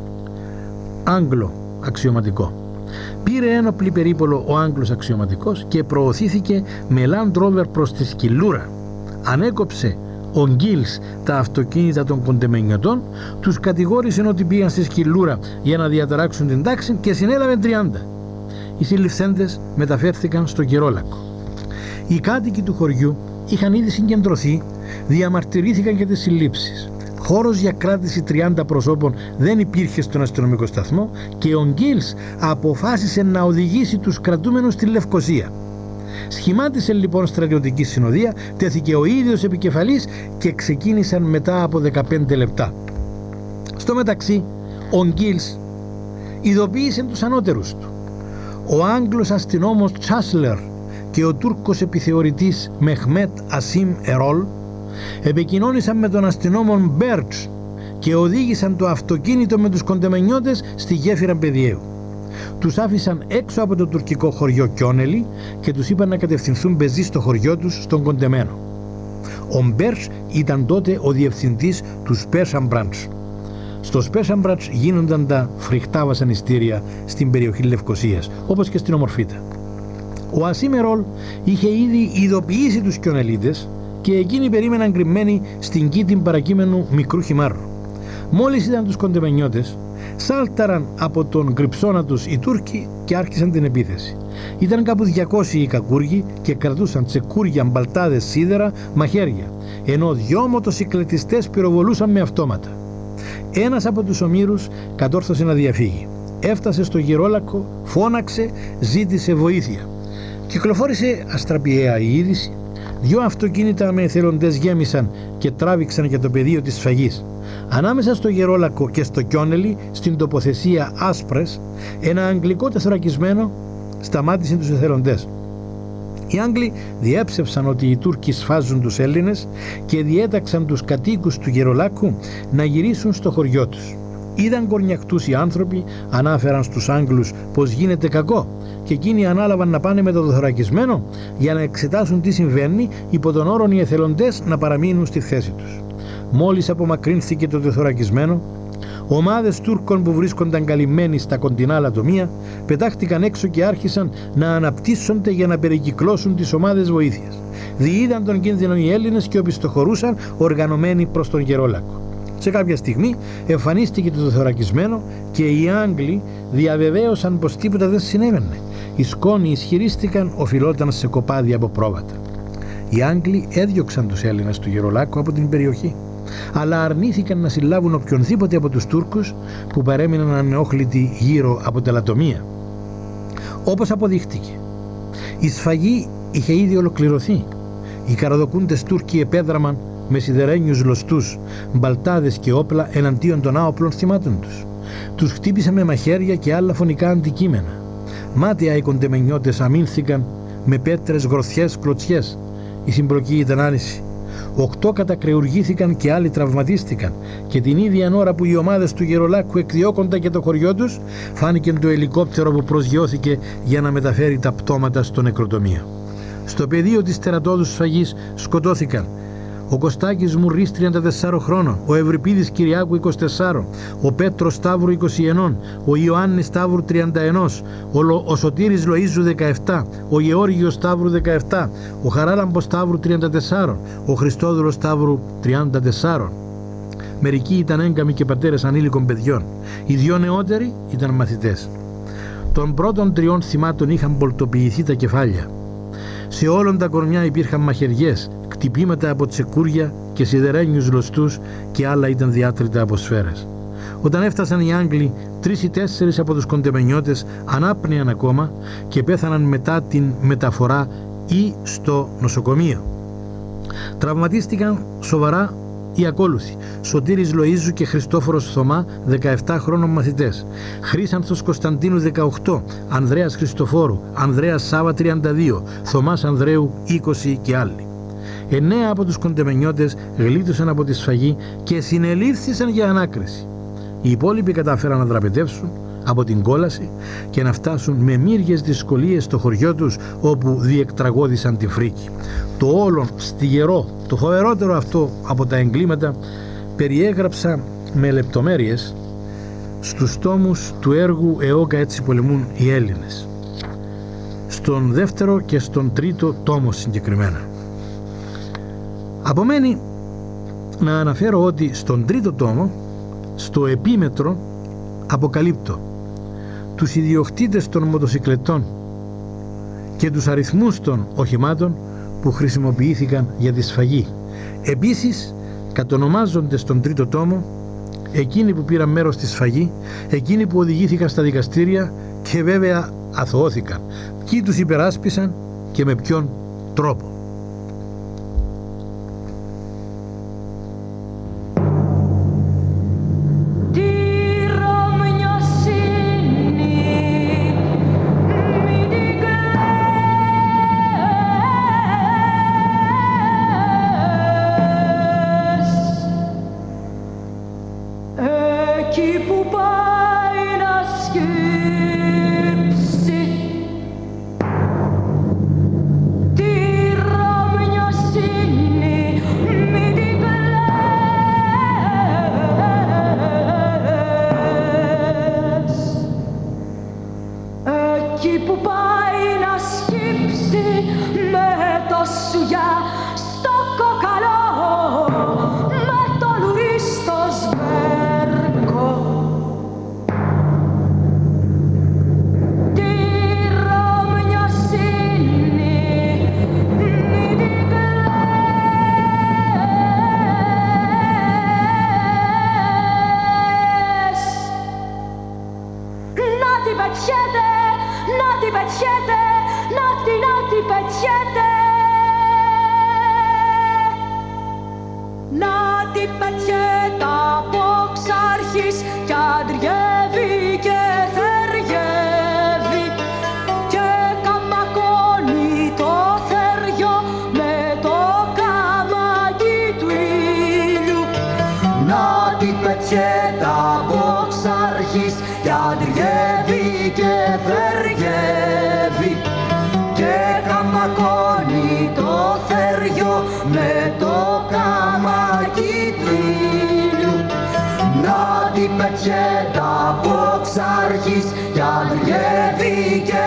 Άγγλο αξιωματικό. Πήρε ένοπλη περίπολο ο Άγγλος αξιωματικός και προωθήθηκε με Land Rover προς τη Σκυλούρα. Ανέκοψε ο Γκίλς τα αυτοκίνητα των κοντεμενιωτών, τους κατηγόρησε ότι πήγαν στη Σκυλούρα για να διαταράξουν την τάξη και συνέλαβε 30. Οι συλληφθέντες μεταφέρθηκαν στο Γερόλακο. Οι κάτοικοι του χωριού είχαν ήδη συγκεντρωθεί, διαμαρτυρήθηκαν για τις συλλήψεις. Χώρος για κράτηση 30 προσώπων δεν υπήρχε στον αστυνομικό σταθμό και ο Γκίλς αποφάσισε να οδηγήσει τους κρατούμενους στη Λευκοσία. Σχημάτισε λοιπόν στρατιωτική συνοδεία, τέθηκε ο ίδιος επικεφαλής και ξεκίνησαν μετά από 15 λεπτά. Στο μεταξύ, ο Γκίλς ειδοποίησε τους ανώτερους του. Ο Άγγλος αστυνόμος Τσάσλερ και ο Τούρκος επιθεωρητής Μεχμέτ Ασίμ Ερόλ επικοινώνησαν με τον αστυνόμο Μπέρτς και οδήγησαν το αυτοκίνητο με τους κοντεμενιώτες στη γέφυρα Παιδιαίου. Τους άφησαν έξω από το τουρκικό χωριό Κιόνελι και τους είπαν να κατευθυνθούν πεζοί στο χωριό τους στον κοντεμένο. Ο Μπέρτς ήταν τότε ο διευθυντής του Special Branch. Στο Special Branch γίνονταν τα φρικτά βασανιστήρια στην περιοχή Λευκοσίας, όπως και στην Ομορφίτα. Ο Ασίμερολ είχε ήδη ειδοποιήσει τους Κιονελίτες και εκείνοι περίμεναν κρυμμένοι στην κήτη παρακείμενου μικρού χυμάρου. Μόλις είδαν τους κοντεμενιώτες, σάλταραν από τον κρυψώνα τους οι Τούρκοι και άρχισαν την επίθεση. Ήταν κάπου 200 οι κακούργοι και κρατούσαν τσεκούρια, μπαλτάδες, σίδερα, μαχαίρια, ενώ 2 μοτοσυκλετιστές πυροβολούσαν με αυτόματα. Ένας από τους ομήρους κατόρθωσε να διαφύγει. Έφτασε στο Γερόλακο, φώναξε, ζήτησε βοήθεια. Κυκλοφόρησε αστραπιαία η είδηση. 2 αυτοκίνητα με εθελοντές γέμισαν και τράβηξαν για το πεδίο της σφαγής. Ανάμεσα στο Γερόλακο και στο Κιόνελι, στην τοποθεσία Άσπρες, ένα αγγλικό τεθωρακισμένο σταμάτησε τους εθελοντές. Οι Άγγλοι διέψευσαν ότι οι Τούρκοι σφάζουν τους Έλληνες και διέταξαν τους κατοίκους του Γερολάκου να γυρίσουν στο χωριό τους. Είδαν κορνιακτούς οι άνθρωποι, ανάφεραν στους Άγγλους πως γίνεται κακό και εκείνοι ανάλαβαν να πάνε με το δοθωρακισμένο για να εξετάσουν τι συμβαίνει, υπό τον όρο οι εθελοντές να παραμείνουν στη θέση τους. Μόλις απομακρύνθηκε το δοθωρακισμένο, Ομάδες Τούρκων που βρίσκονταν καλυμμένοι στα κοντινά λατομεία πετάχτηκαν έξω και άρχισαν να αναπτύσσονται για να περικυκλώσουν τις ομάδες βοήθειας. Διείδαν τον κίνδυνο οι Έλληνες και οπισθοχωρούσαν οργανωμένοι προς τον Γερόλακο. Σε κάποια στιγμή εμφανίστηκε το θωρακισμένο και οι Άγγλοι διαβεβαίωσαν πως τίποτα δεν συνέβαινε. Οι σκόνοι ισχυρίστηκαν οφειλόταν σε κοπάδια από πρόβατα. Οι Άγγλοι έδιωξαν τους Έλληνες του Γερολάκου από την περιοχή, αλλά αρνήθηκαν να συλλάβουν οποιονδήποτε από τους Τούρκους που παρέμειναν ανεόχλητοι γύρω από τα λατομεία. Όπως αποδείχτηκε, η σφαγή είχε ήδη ολοκληρωθεί. Οι καραδοκούντες Τούρκοι επέδραμαν με σιδερένιους λωστούς, μπαλτάδες και όπλα εναντίον των άοπλων θυμάτων τους. Τους χτύπησαν με μαχαίρια και άλλα φωνικά αντικείμενα. Μάταια οι κοντεμενιώτες αμήνθηκαν με πέτρες, γροθιές, κλωτσιές. Η συμπροκή ήταν άνηση. 8 κατακρεουργήθηκαν και άλλοι τραυματίστηκαν, και την ίδια ώρα που οι ομάδες του Γερολάκου εκδιώκονταν και το χωριό τους, φάνηκε το ελικόπτερο που προσγειώθηκε για να μεταφέρει τα πτώματα στο νεκροτομείο. Στο πεδίο της τερατώδους σφαγής σκοτώθηκαν ο Κωστάκης Μουρρής 34 χρόνων, ο Ευρυπίδης Κυριάκου 24, ο Πέτρος Σταύρου 21, ο Ιωάννης Σταύρου 31, ο Σωτήρης Λοΐζου 17, ο Γεώργιος Σταύρου 17, ο Χαράλαμπος Σταύρου 34, ο Χριστόδουλος Σταύρου 34. Μερικοί ήταν έγκαμοι και πατέρες ανήλικων παιδιών. Οι 2 νεότεροι ήταν μαθητές. Των πρώτων 3 θυμάτων είχαν πολτοποιηθεί τα κεφάλια. Σε όλων τα κορμιά υπήρχαν μαχαιριές, κτυπήματα από τσεκούρια και σιδερένιους λωστούς, και άλλα ήταν διάτρητα από σφαίρες. Όταν έφτασαν οι Άγγλοι, 3 ή 4 από τους κοντεμενιώτες ανάπνεαν ακόμα και πέθαναν μετά την μεταφορά ή στο νοσοκομείο. Τραυματίστηκαν σοβαρά οι ακόλουθοι: Σωτήρης Λοΐζου και Χριστόφορος Θωμά, 17 χρόνων μαθητές, Χρύσανθος Κωνσταντίνου 18, Ανδρέας Χριστοφόρου, Ανδρέας Σάβα 32, Θωμάς Ανδρέου 20 και άλλοι. 9 από τους κοντεμενιώτες γλίτωσαν από τη σφαγή και συνελήφθησαν για ανάκριση. Οι υπόλοιποι κατάφεραν να δραπετεύσουν από την κόλαση και να φτάσουν με μύριες δυσκολίες στο χωριό τους, όπου διεκτραγώδησαν τη φρίκη. Το όλον στιγερό, το φοβερότερο αυτό από τα εγκλήματα, περιέγραψα με λεπτομέρειες στους τόμους του έργου «Εώκα έτσι πολεμούν οι Έλληνες», στον 2ο και στον 3ο τόμο συγκεκριμένα. Απομένει να αναφέρω ότι στον 3ο τόμο, στο επίμετρο, αποκαλύπτω τους ιδιοκτήτες των μοτοσικλετών και τους αριθμούς των οχημάτων που χρησιμοποιήθηκαν για τη σφαγή. Επίσης κατονομάζονται στον 3ο τόμο εκείνοι που πήραν μέρος στη σφαγή, εκείνοι που οδηγήθηκαν στα δικαστήρια και βέβαια αθωώθηκαν, ποιοι τους υπεράσπισαν και με ποιον τρόπο. πετιέται από ξάρχης κι αργεύει και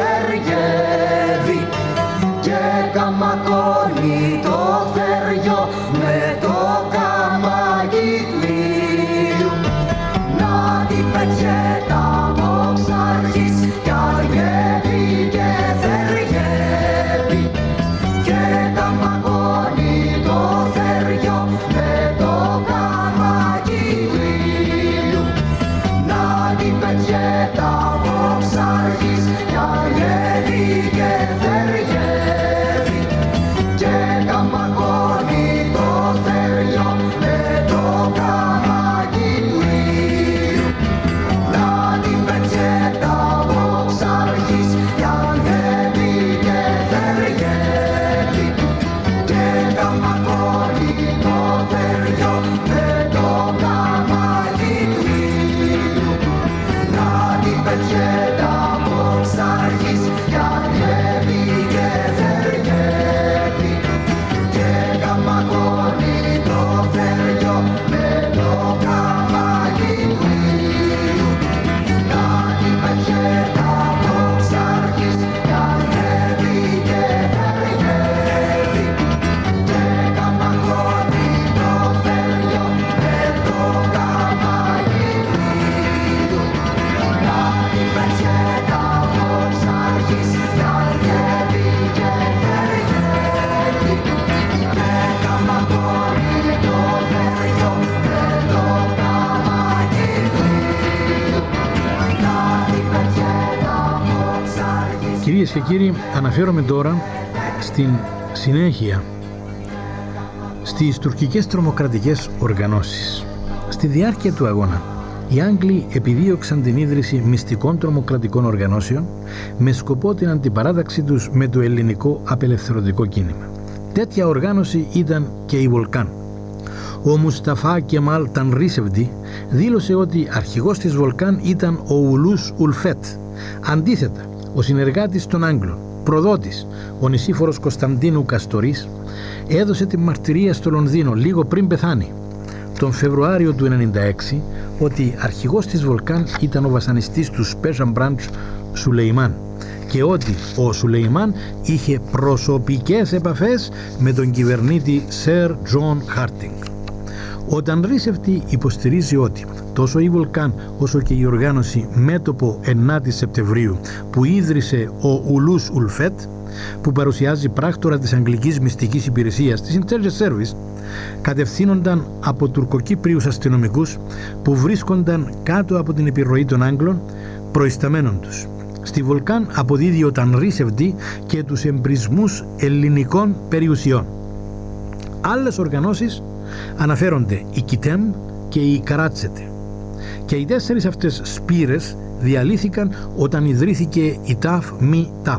φεργεύει και καμακώνει το θέριο με το καμάκι του ήλιου. Να την πετιέται από ξάρχης κι αργεύει και φεργεύει και καμακώνει το θέριο με το καμάκι του ήλιου. Να την πετιέται από ξάρχης κι αργεύει και φεργεύει και καμακώνει το θέριο με το καμάκι του ήλιου. Να την πετιέται από ξάρχης κι αργεύει και φεργεύει και καμακώνει το θέριο με το καμάκι του ήλιου. Να την πετιέται από ξάρχης κι αργεύει και φεργεύει και καμακώνει το θέριο με το καμάκι του ήλιου. Να την πετιέται από ξάρχης κι αργεύει και φεργεύει και καμακώνει το θέριο με το καμάκι του ήλιου. Να την πετιέται από ξάρχης κι αργεύει και φεργεύει και καμακώνει το θέριο με το καμάκι του ήλιου. Να την πετιέται από ξάρχης. Κυρίες και κύριοι, αναφέρομαι τώρα στην συνέχεια στις τουρκικές τρομοκρατικές οργανώσεις. Στη διάρκεια του αγώνα, οι Άγγλοι επιδίωξαν την ίδρυση μυστικών τρομοκρατικών οργανώσεων με σκοπό την αντιπαράταξη τους με το ελληνικό απελευθερωτικό κίνημα. Τέτοια οργάνωση ήταν και η Βολκάν. Ο Μουσταφά Κεμάλ Τανρίσεβντι δήλωσε ότι αρχηγός της Βολκάν ήταν ο Ουλούς Ουλφέτ. Αντίθετα, ο συνεργάτης των Άγγλων, προδότης, ο νησίφορος Κωνσταντίνου Καστορής, έδωσε τη μαρτυρία στο Λονδίνο λίγο πριν πεθάνει, τον Φεβρουάριο του 1996, ότι αρχηγός της Βολκάν ήταν ο βασανιστής του Special Branch Σουλεϊμάν και ότι ο Σουλεϊμάν είχε προσωπικές επαφές με τον κυβερνήτη Sir John Harding. Ο Τανρίσεβντι υποστηρίζει ότι τόσο η Βολκάν όσο και η οργάνωση Μέτωπο 9 Σεπτεμβρίου που ίδρυσε ο Ουλούς Ουλφέτ, που παρουσιάζει πράκτορα της Αγγλικής Μυστικής Υπηρεσίας της Intelligence Service, κατευθύνονταν από τουρκοκύπριους αστυνομικούς που βρίσκονταν κάτω από την επιρροή των Άγγλων, προϊσταμένων τους. Στη Βολκάν αποδίδει ο Τανρίσεβντι και τους εμπρισμούς ελληνικών περιουσιών. Άλλες οργανώσεις αναφέρονται η Κιτέμ και η Καράτσετε. Και οι τέσσερις αυτές σπήρες διαλύθηκαν όταν ιδρύθηκε η ΤΑΦ μη ΤΑΦ,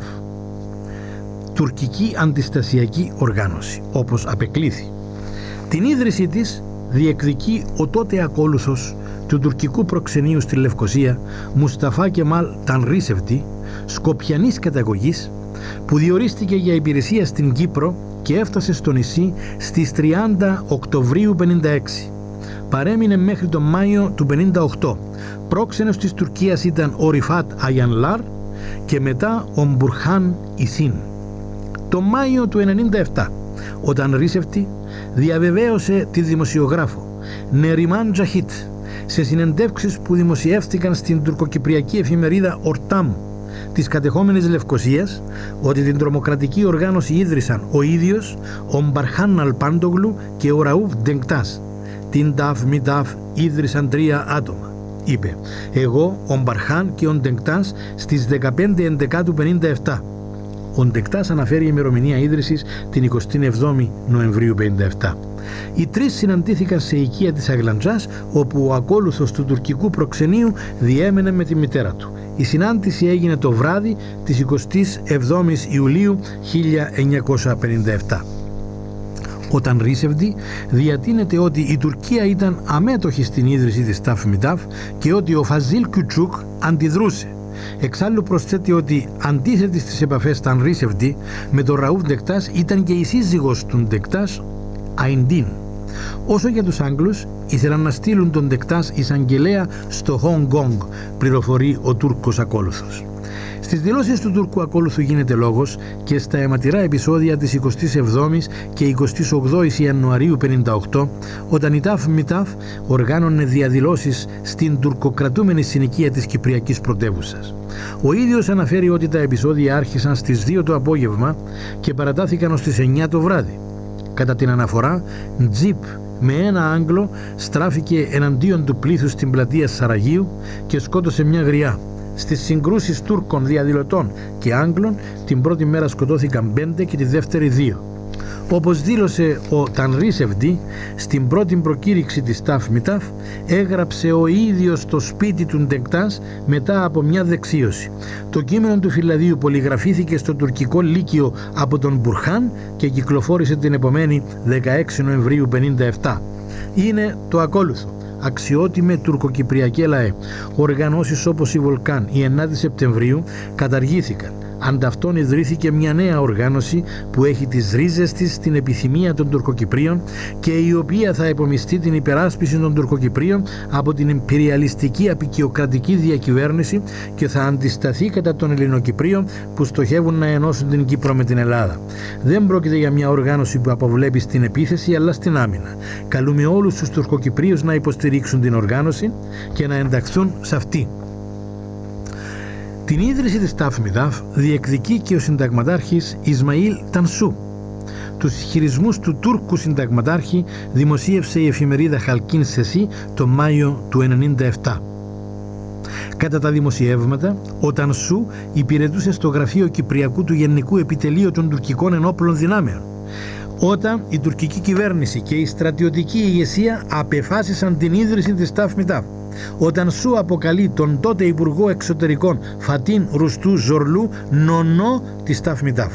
τουρκική αντιστασιακή οργάνωση, όπως απεκλήθη. Την ίδρυσή της διεκδικεί ο τότε ακόλουθος του τουρκικού προξενείου στη Λευκοσία, Μουσταφά Κεμάλ Τανρίσεβντι, σκοπιανής καταγωγής, που διορίστηκε για υπηρεσία στην Κύπρο και έφτασε στο νησί στις 30 Οκτωβρίου 56. Παρέμεινε μέχρι τον Μάιο του 58. Πρόξενος της Τουρκίας ήταν ο Ριφάτ Αγιανλάρ και μετά ο Μπουρχάν Ισίν. Το Μάιο του 97, ο Τανρίσεβντι διαβεβαίωσε τη δημοσιογράφο Νεριμάν Τζαχίτ σε συνεντεύξεις που δημοσιεύτηκαν στην τουρκοκυπριακή εφημερίδα Ορτάμ της κατεχόμενης Λευκοσίας ότι την τρομοκρατική οργάνωση ίδρυσαν ο ίδιος, ο Μπαρχάν Αλπάντογλου και ο Ραούφ Ντεγκτάς. Την ΤΑΦ μη ΤΑΦ ίδρυσαν 3 άτομα. Είπε, εγώ, ο Μπαρχάν και ο Ντεγκτάς στις 15 Ενδεκάτου 57. Ο Ντεγκτάς αναφέρει η ημερομηνία ίδρυσης την 27η Νοεμβρίου 57. Οι τρεις συναντήθηκαν σε οικία της Αγλαντζάς, όπου ο ακόλουθος του τουρκικού προξενείου διέμενε με τη μητέρα του. Η συνάντηση έγινε το βράδυ της 27ης Ιουλίου 1957. Ο Τανρίσεβντι διατείνεται ότι η Τουρκία ήταν αμέτωχη στην ίδρυση της ΤΑΦ μη ΤΑΦ και ότι ο Φαζίλ Κιουτσούκ αντιδρούσε. Εξάλλου προσθέτει ότι αντίθετη στις επαφές Τανρίσεβντι με τον Ραούφ Ντεγκτάς ήταν και η σύζυγος του Ντεγκτάς, Αϊντίν. Όσο για τους Άγγλους, ήθελαν να στείλουν τον Ντεκτάς εισαγγελέα στο Χονγκ Κονγκ, πληροφορεί ο Τούρκος ακόλουθος. Στις δηλώσεις του Τούρκου ακόλουθου γίνεται λόγος και στα αιματηρά επεισόδια της 27ης και 28ης Ιανουαρίου 58, όταν η ΤΑΦ ΜΙΤΑΦ οργάνωνε διαδηλώσεις στην τουρκοκρατούμενη συνοικία της Κυπριακής πρωτεύουσας. Ο ίδιος αναφέρει ότι τα επεισόδια άρχισαν στις 2 το απόγευμα και παρατάθηκαν ως τις 9 το βράδυ. Κατά την αναφορά, τζιπ με ένα Άγγλο στράφηκε εναντίον του πλήθους στην πλατεία Σαραγίου και σκότωσε μια γριά. Στις συγκρούσεις Τούρκων διαδηλωτών και Άγγλων την πρώτη μέρα σκοτώθηκαν 5 και τη δεύτερη 2. Όπως δήλωσε ο Τανρίσευντι, στην πρώτη προκήρυξη της ΤΑΦ ΜΙΤΑΦ έγραψε ο ίδιος στο σπίτι του Ντεκτάς μετά από μια δεξίωση. Το κείμενο του φυλαδίου πολυγραφήθηκε στο τουρκικό λύκειο από τον Μπουρχάν και κυκλοφόρησε την επομένη 16 Νοεμβρίου 57. Είναι το ακόλουθο. Αξιότιμε τουρκοκυπριακέ λαέ, οργανώσεις όπως η Βολκάν η 9η Σεπτεμβρίου καταργήθηκαν. Ανταυτόν ιδρύθηκε μια νέα οργάνωση που έχει τις ρίζες της στην επιθυμία των Τουρκοκυπρίων και η οποία θα επομιστεί την υπεράσπιση των Τουρκοκυπρίων από την ιμπεριαλιστική απικιοκρατική διακυβέρνηση και θα αντισταθεί κατά των Ελληνοκυπρίων που στοχεύουν να ενώσουν την Κύπρο με την Ελλάδα. Δεν πρόκειται για μια οργάνωση που αποβλέπει στην επίθεση αλλά στην άμυνα. Καλούμε όλους τους Τουρκοκυπρίους να υποστηρίξουν την οργάνωση και να ενταχθούν σε αυτή. Την ίδρυση της ΤΑΦ ΜΙΤΑΦ διεκδικεί και ο συνταγματάρχης Ισμαήλ Τανσού. Τους ισχυρισμούς του Τούρκου συνταγματάρχη δημοσίευσε η εφημερίδα Χαλκίν Σεσί το Μάιο του 1997. Κατά τα δημοσιεύματα, ο Τανσού υπηρετούσε στο γραφείο Κυπριακού του Γενικού Επιτελείου των Τουρκικών Ενόπλων Δυνάμεων, όταν η τουρκική κυβέρνηση και η στρατιωτική ηγεσία απεφάσισαν την ίδρυση της ΤΑΦ ΜΙΤΑΦ. Ο Τανσού αποκαλεί τον τότε Υπουργό Εξωτερικών Φατίν Ρουστού Ζορλού νονό της ΤΑΦ ΜΙΤΑΦ.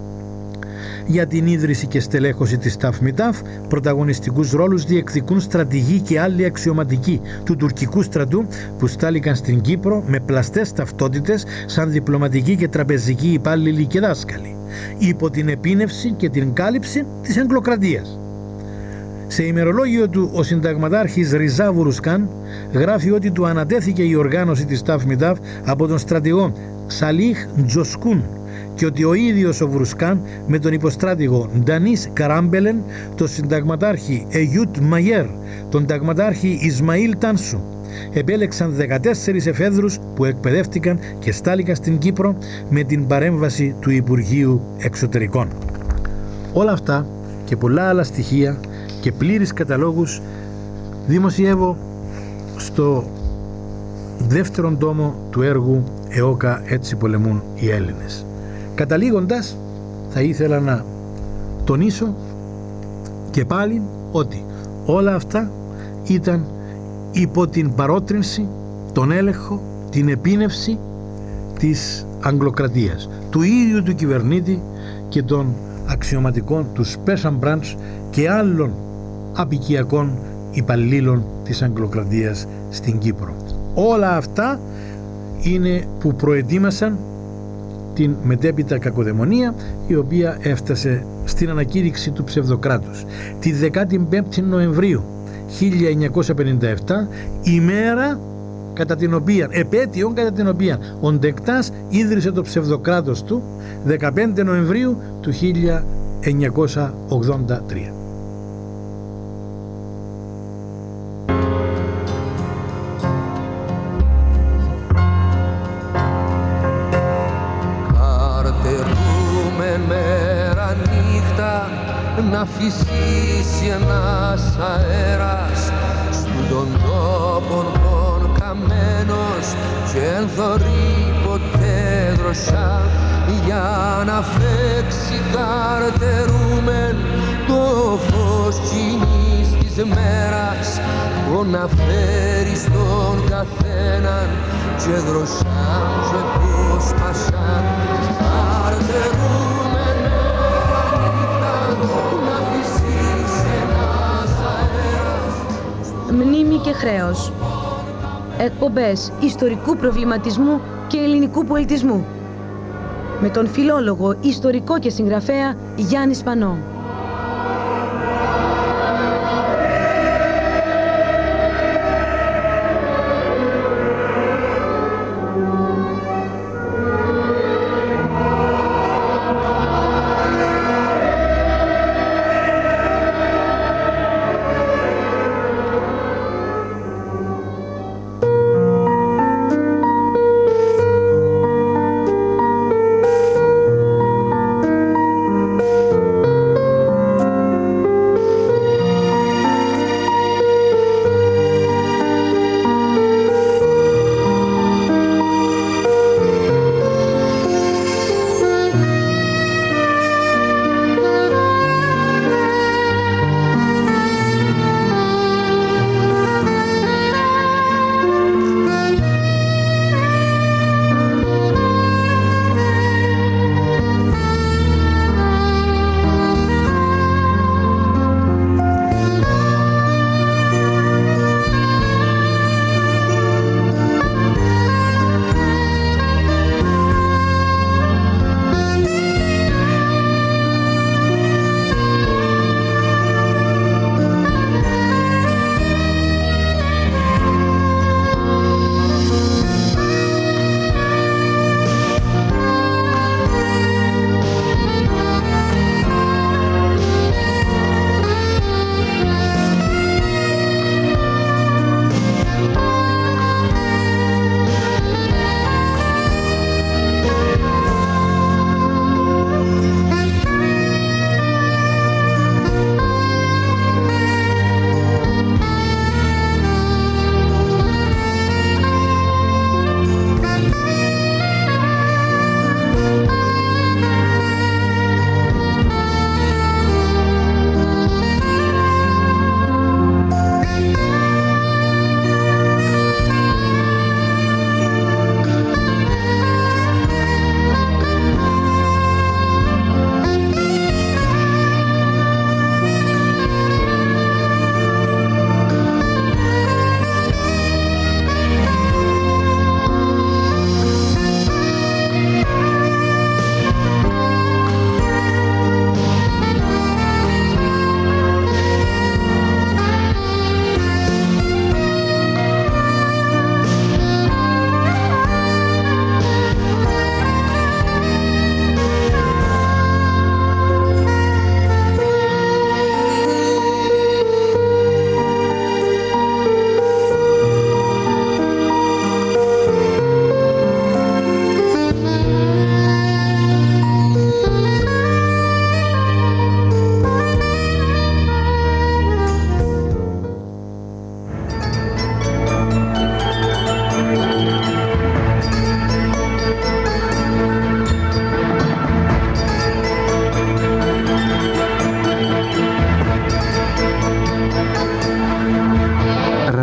Για την ίδρυση και στελέχωση της ΤΑΦ ΜΙΤΑΦ πρωταγωνιστικούς ρόλους διεκδικούν στρατηγοί και άλλοι αξιωματικοί του τουρκικού στρατού που στάληκαν στην Κύπρο με πλαστές ταυτότητες σαν διπλωματικοί και τραπεζικοί υπάλληλοι και δάσκαλοι, υπό την επίνευση και την κάλυψη της εγκλοκρατίας. Σε ημερολόγιο του ο συνταγματάρχης Ριζά Βουρουσκάν γράφει ότι του ανατέθηκε η οργάνωση της ΤΑΦ ΜΙΤΑΦ από τον στρατηγό Σαλίχ Τζοσκούν και ότι ο ίδιος ο Βουρουσκάν με τον υποστράτηγο Ντανίς Καράμπελεν, τον συνταγματάρχη Αιγιούτ Μαγέρ, τον ταγματάρχη Ισμαήλ Τάνσου επέλεξαν 14 εφέδρους που εκπαιδεύτηκαν και στάληκαν στην Κύπρο με την παρέμβαση του Υπουργείου Εξωτερικών. Όλα αυτά και πολλά άλλα στοιχεία και πλήρεις καταλόγους δημοσιεύω στο δεύτερον τόμο του έργου «ΕΟΚΑ, έτσι πολεμούν οι Έλληνες». Καταλήγοντας, θα ήθελα να τονίσω και πάλι ότι όλα αυτά ήταν υπό την παρότρινση, τον έλεγχο, την επίνευση της Αγγλοκρατίας, του ίδιου του κυβερνήτη και των αξιωματικών του Special Branch και άλλων απικιακών υπαλλήλων της Αγγλοκρατίας στην Κύπρο. Όλα αυτά είναι που προετοίμασαν την μετέπειτα κακοδαιμονία, η οποία έφτασε στην ανακήρυξη του ψευδοκράτους τη 15η Νοεμβρίου 1957, ημέρα κατά την οποία, επέτειο κατά την οποία ο Ντεκτάς ίδρυσε το ψευδοκράτος του 15 Νοεμβρίου του 1983. Να φυσήσει ένας αέρας στον των τόπων των καμένος και εν θωρεί ποτέ δροσιά για να φέξει καρτερούμεν το φως κοινής της μέρας που να φέρει στον καθέναν και δροσιά και πως πασάν καρτερούμεν Μνήμη και χρέος. Εκπομπές ιστορικού προβληματισμού και ελληνικού πολιτισμού. Με τον φιλόλογο, ιστορικό και συγγραφέα Γιάννη Σπανό.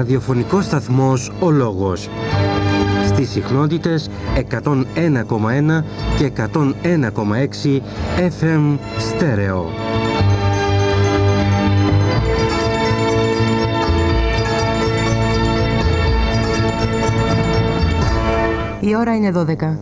ραδιοφωνικός σταθμός «Ο Λόγος». Στις συχνότητες 101,1 και 101,6 FM στέρεο. Η ώρα είναι 12.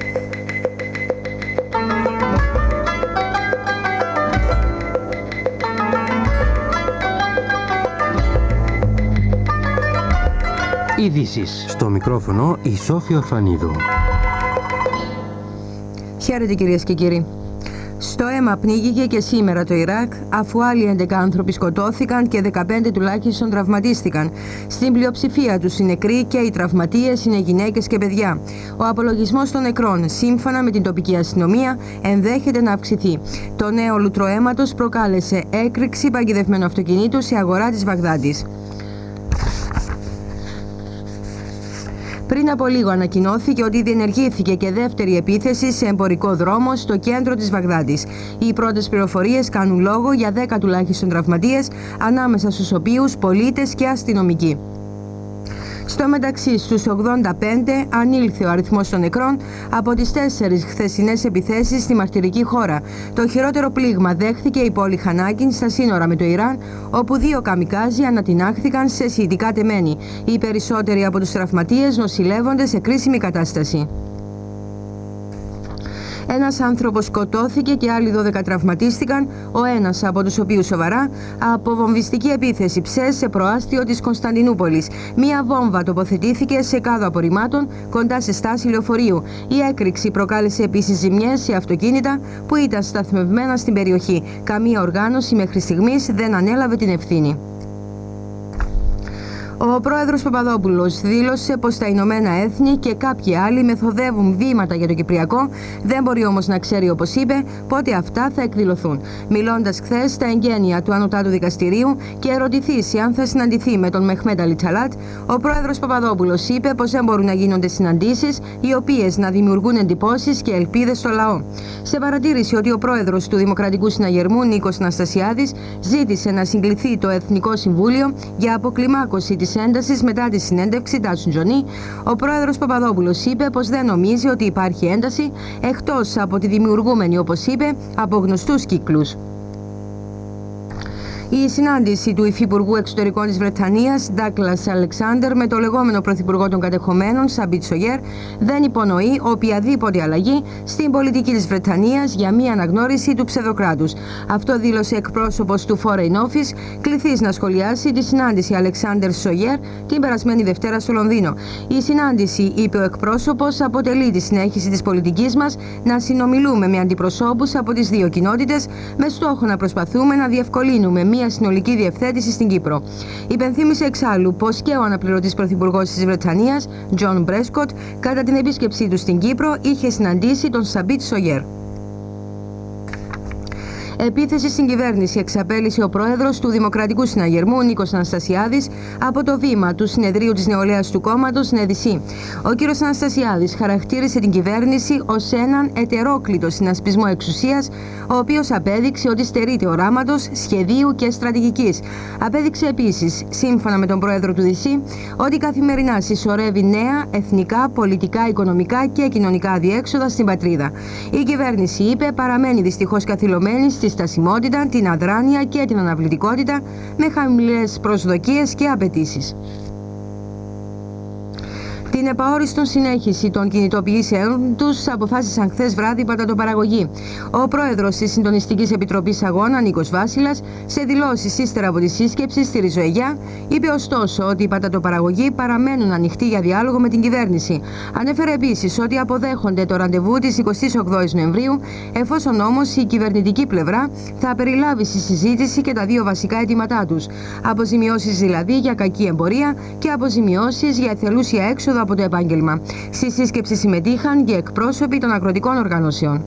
Ειδήσεις. Στο μικρόφωνο η Σόφη Ορφανίδου. Χαίρετε κυρίες και κύριοι. Στο αίμα πνίγηκε και σήμερα το Ιράκ, αφού άλλοι 11 άνθρωποι σκοτώθηκαν και 15 τουλάχιστον τραυματίστηκαν. Στην πλειοψηφία τους οι νεκροί και οι τραυματίες είναι γυναίκες και παιδιά. Ο απολογισμός των νεκρών, σύμφωνα με την τοπική αστυνομία, ενδέχεται να αυξηθεί. Το νέο λουτρό αίματος προκάλεσε έκρηξη παγιδευμένου αυτοκινήτου σε αγορά της Βαγδάτης. Πριν από λίγο ανακοινώθηκε ότι διενεργήθηκε και δεύτερη επίθεση σε εμπορικό δρόμο στο κέντρο της Βαγδάτης. Οι πρώτες πληροφορίες κάνουν λόγο για 10 τουλάχιστον τραυματίες, ανάμεσα στους οποίους πολίτες και αστυνομικοί. Στο μεταξύ, στους 85 ανήλθε ο αριθμός των νεκρών από τις 4 χθεσινές επιθέσεις στη μαρτυρική χώρα. Το χειρότερο πλήγμα δέχθηκε η πόλη Χανάκιν στα σύνορα με το Ιράν, όπου 2 καμικάζι ανατινάχθηκαν σε σιητικά τεμένη. Οι περισσότεροι από τους τραυματίες νοσηλεύονται σε κρίσιμη κατάσταση. Ένας άνθρωπος σκοτώθηκε και άλλοι 12 τραυματίστηκαν, ο ένας από τους οποίους σοβαρά, από βομβιστική επίθεση ψες σε προάστιο της Κωνσταντινούπολης. Μία βόμβα τοποθετήθηκε σε κάδο απορριμμάτων κοντά σε στάση λεωφορείου. Η έκρηξη προκάλεσε επίσης ζημιές σε αυτοκίνητα που ήταν σταθμευμένα στην περιοχή. Καμία οργάνωση μέχρι στιγμής δεν ανέλαβε την ευθύνη. Ο πρόεδρος Παπαδόπουλος δήλωσε πως τα Ηνωμένα Έθνη και κάποιοι άλλοι μεθοδεύουν βήματα για το Κυπριακό, δεν μπορεί όμως να ξέρει, όπως είπε, πότε αυτά θα εκδηλωθούν. Μιλώντας χθες στα εγγένεια του Ανωτάτου Δικαστηρίου και ερωτηθήσει αν θα συναντηθεί με τον Μεχμέτ Αλιτσαλάτ, ο πρόεδρος Παπαδόπουλος είπε πως δεν μπορούν να γίνονται συναντήσεις οι οποίες να δημιουργούν εντυπώσεις και ελπίδες στο λαό. Σε παρατήρηση ότι ο πρόεδρος του Δημοκρατικού Συναγερμού, Νίκος Αναστασιάδης, ζήτησε να συγκληθεί το Εθνικό Συμβούλιο για αποκλιμάκωση της έντασης μετά τη συνέντευξη Τάσου Τζονί, ο πρόεδρος Παπαδόπουλος είπε πως δεν νομίζει ότι υπάρχει ένταση, εκτός από τη δημιουργούμενη, όπως είπε, από γνωστούς κύκλους. Η συνάντηση του Υφυπουργού Εξωτερικών της Βρετανίας, Ντάγκλας Αλεξάντερ, με το λεγόμενο Πρωθυπουργό των Κατεχομένων, Σαμπίτ Σογέρ, δεν υπονοεί οποιαδήποτε αλλαγή στην πολιτική της Βρετανίας για μία αναγνώριση του ψευδοκράτους. Αυτό δήλωσε εκπρόσωπος του Foreign Office, κληθής να σχολιάσει τη συνάντηση Αλεξάντερ Σογέρ την περασμένη Δευτέρα στο Λονδίνο. Η συνάντηση, είπε ο εκπρόσωπος, αποτελεί τη συνέχιση της πολιτικής μας να συνομιλούμε με αντιπροσώπους από τις δύο κοινότητες, με στόχο να προσπαθούμε να διευκολύνουμε μία συνολική διευθέτηση στην Κύπρο. Υπενθύμησε εξάλλου πως και ο αναπληρωτής πρωθυπουργός της Βρετανίας, Τζον Μπρέσκοτ, κατά την επίσκεψή του στην Κύπρο, είχε συναντήσει τον Σαμπίτ Σογέρ. Επίθεση στην κυβέρνηση εξαπέλυσε ο πρόεδρος του Δημοκρατικού Συναγερμού, Νίκος Αναστασιάδης, από το βήμα του συνεδρίου της νεολαίας του κόμματος ΝΕΔΙΣΥ. Ο κύριος Αναστασιάδης χαρακτήρισε την κυβέρνηση ως έναν ετερόκλητο συνασπισμό εξουσίας, ο οποίος απέδειξε ότι στερείται οράματος, σχεδίου και στρατηγικής. Απέδειξε επίσης, σύμφωνα με τον πρόεδρο του ΔΙΣΥ, ότι καθημερινά συσσωρεύει νέα εθνικά, πολιτικά, οικονομικά και κοινωνικά αδιέξοδα στην πατρίδα. Η κυβέρνηση, είπε, παραμένει δυστυχώς καθυλωμένη στη στασιμότητα, την αδράνεια και την αναβλητικότητα, με χαμηλές προσδοκίες και απαιτήσεις. Την επαόριστον συνέχιση των κινητοποιήσεων τους αποφάσισαν χθες βράδυ η πατατοπαραγωγή. Ο πρόεδρος της Συντονιστικής Επιτροπής Αγώνα, Νίκος Βάσιλας, σε δηλώσεις ύστερα από τη σύσκεψη στη Ριζοεγιά, είπε ωστόσο ότι οι πατατοπαραγωγοί παραμένουν ανοιχτοί για διάλογο με την κυβέρνηση. Ανέφερε επίσης ότι αποδέχονται το ραντεβού της 28ης Νοεμβρίου, εφόσον όμως η κυβερνητική πλευρά θα περιλάβει στη συζήτηση και τα δύο βασικά αιτήματά τους. Αποζημιώσεις δηλαδή για κακή εμπορία και αποζημιώσεις για εθελούσια έξοδο από το επάγγελμα. Στη σύσκεψη συμμετείχαν και εκπρόσωποι των αγροτικών οργανώσεων.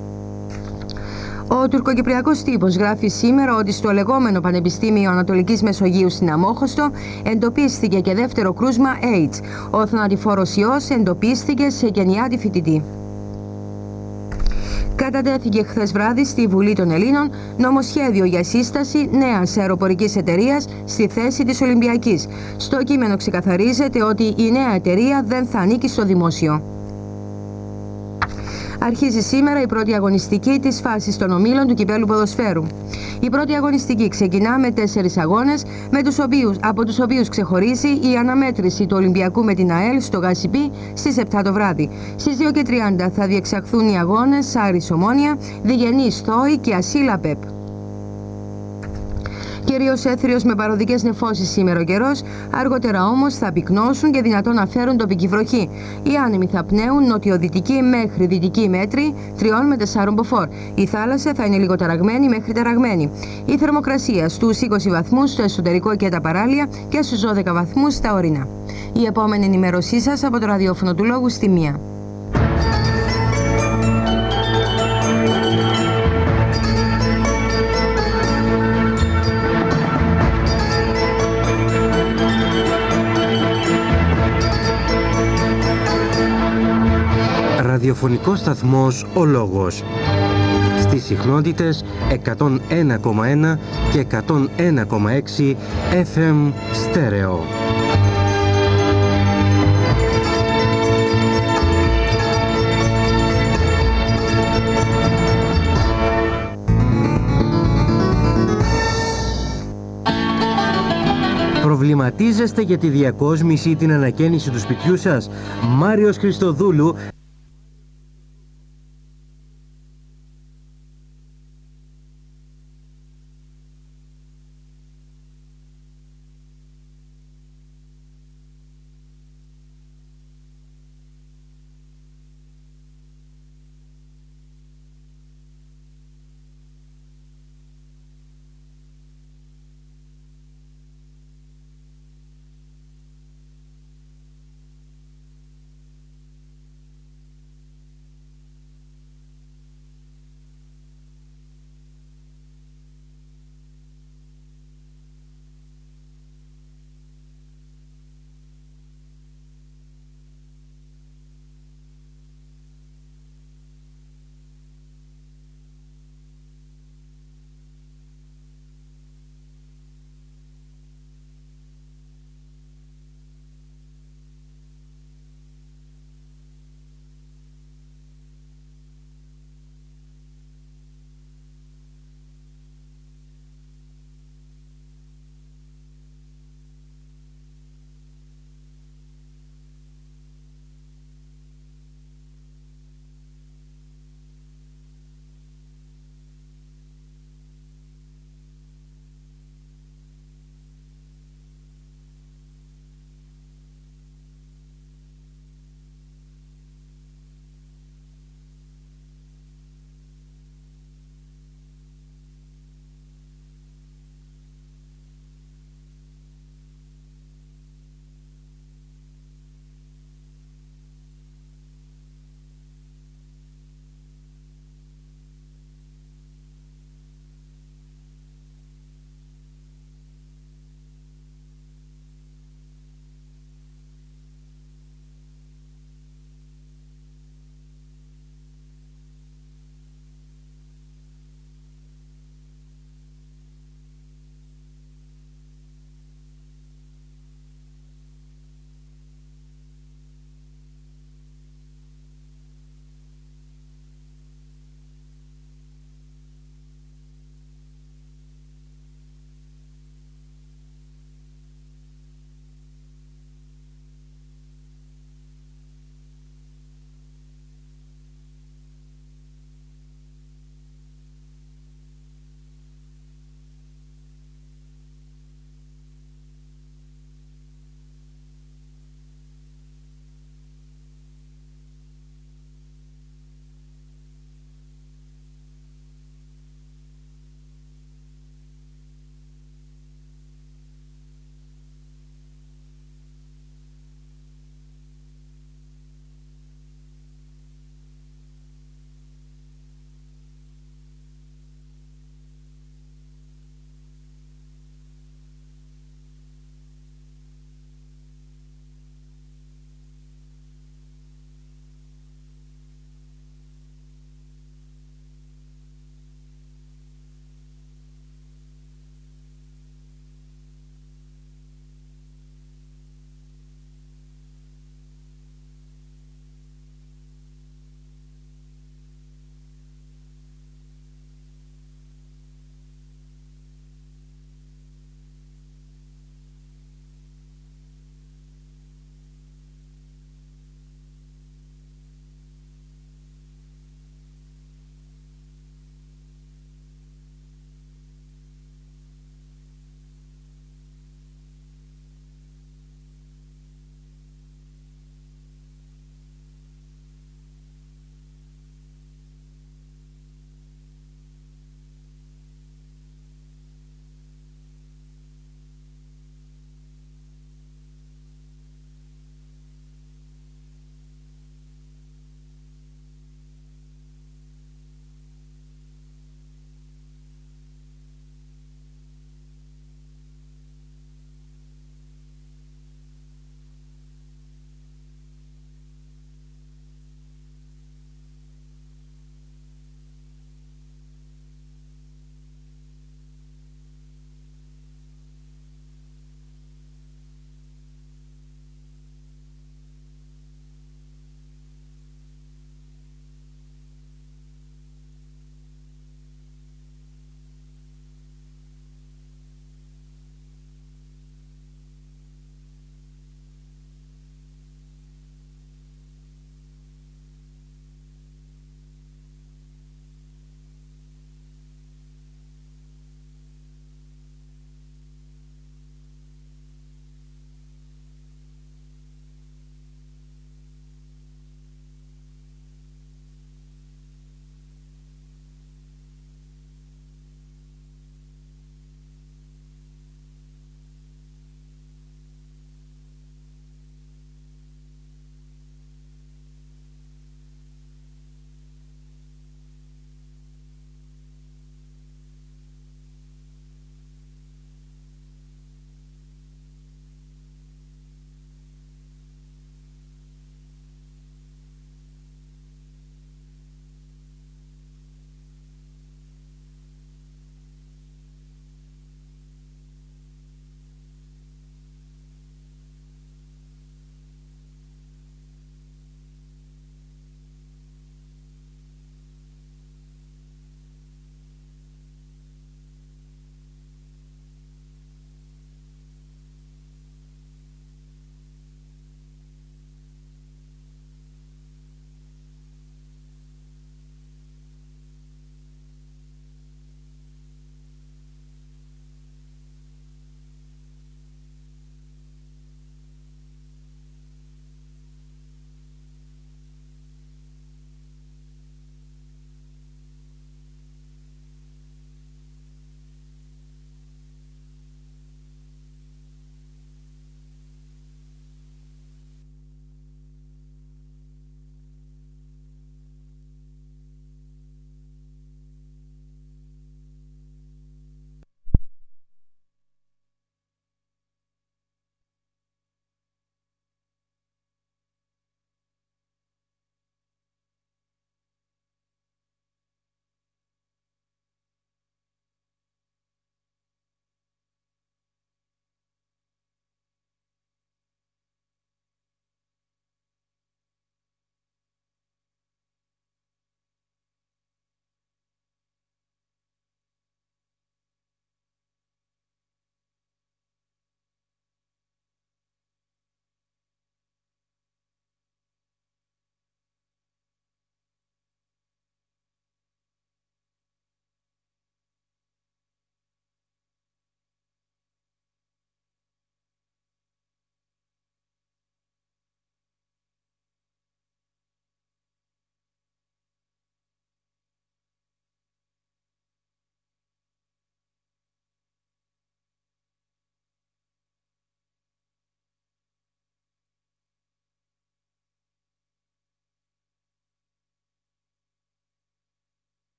Ο τουρκοκυπριακός τύπος γράφει σήμερα ότι στο λεγόμενο Πανεπιστήμιο Ανατολικής Μεσογείου στην Αμόχωστο εντοπίστηκε και δεύτερο κρούσμα AIDS. Ο θανατηφόρος ιός εντοπίστηκε σε γενιάτη φοιτητή. Κατατέθηκε χθες βράδυ στη Βουλή των Ελλήνων νομοσχέδιο για σύσταση νέας αεροπορικής εταιρείας στη θέση της Ολυμπιακής. Στο κείμενο ξεκαθαρίζεται ότι η νέα εταιρεία δεν θα ανήκει στο δημόσιο. Αρχίζει σήμερα η πρώτη αγωνιστική της φάσης των ομίλων του κυπέλλου ποδοσφαίρου. Η πρώτη αγωνιστική ξεκινά με 4 αγώνες, από τους οποίους ξεχωρίζει η αναμέτρηση του Ολυμπιακού με την ΑΕΛ στο Γασιπί στις 7 το βράδυ. Στις 2:30 θα διεξαχθούν οι αγώνες Άρης Ομόνια, Διγενής Θόη και Ασίλα Πεπ. Κυρίως έθριος με παροδικές νεφώσεις σήμερα ο καιρός, αργότερα όμως θα πυκνώσουν και δυνατόν να φέρουν τοπική βροχή. Οι άνεμοι θα πνέουν νοτιοδυτική μέχρι δυτική μέτρη 3 με 4 μποφόρ. Η θάλασσα θα είναι λίγο ταραγμένη μέχρι ταραγμένη. Η θερμοκρασία στους 20 βαθμούς στο εσωτερικό και τα παράλια και στους 12 βαθμούς στα ορεινά. Η επόμενη ενημέρωσή σας από το ραδιόφωνο του Λόγου στη 1. Ραδιοφωνικός σταθμός «Ο Λόγος». Στις συχνότητες 101,1 και 101,6 FM στέρεο. Προβληματίζεστε για τη διακόσμηση ή την ανακαίνιση του σπιτιού σας? Μάριος Χριστοδούλου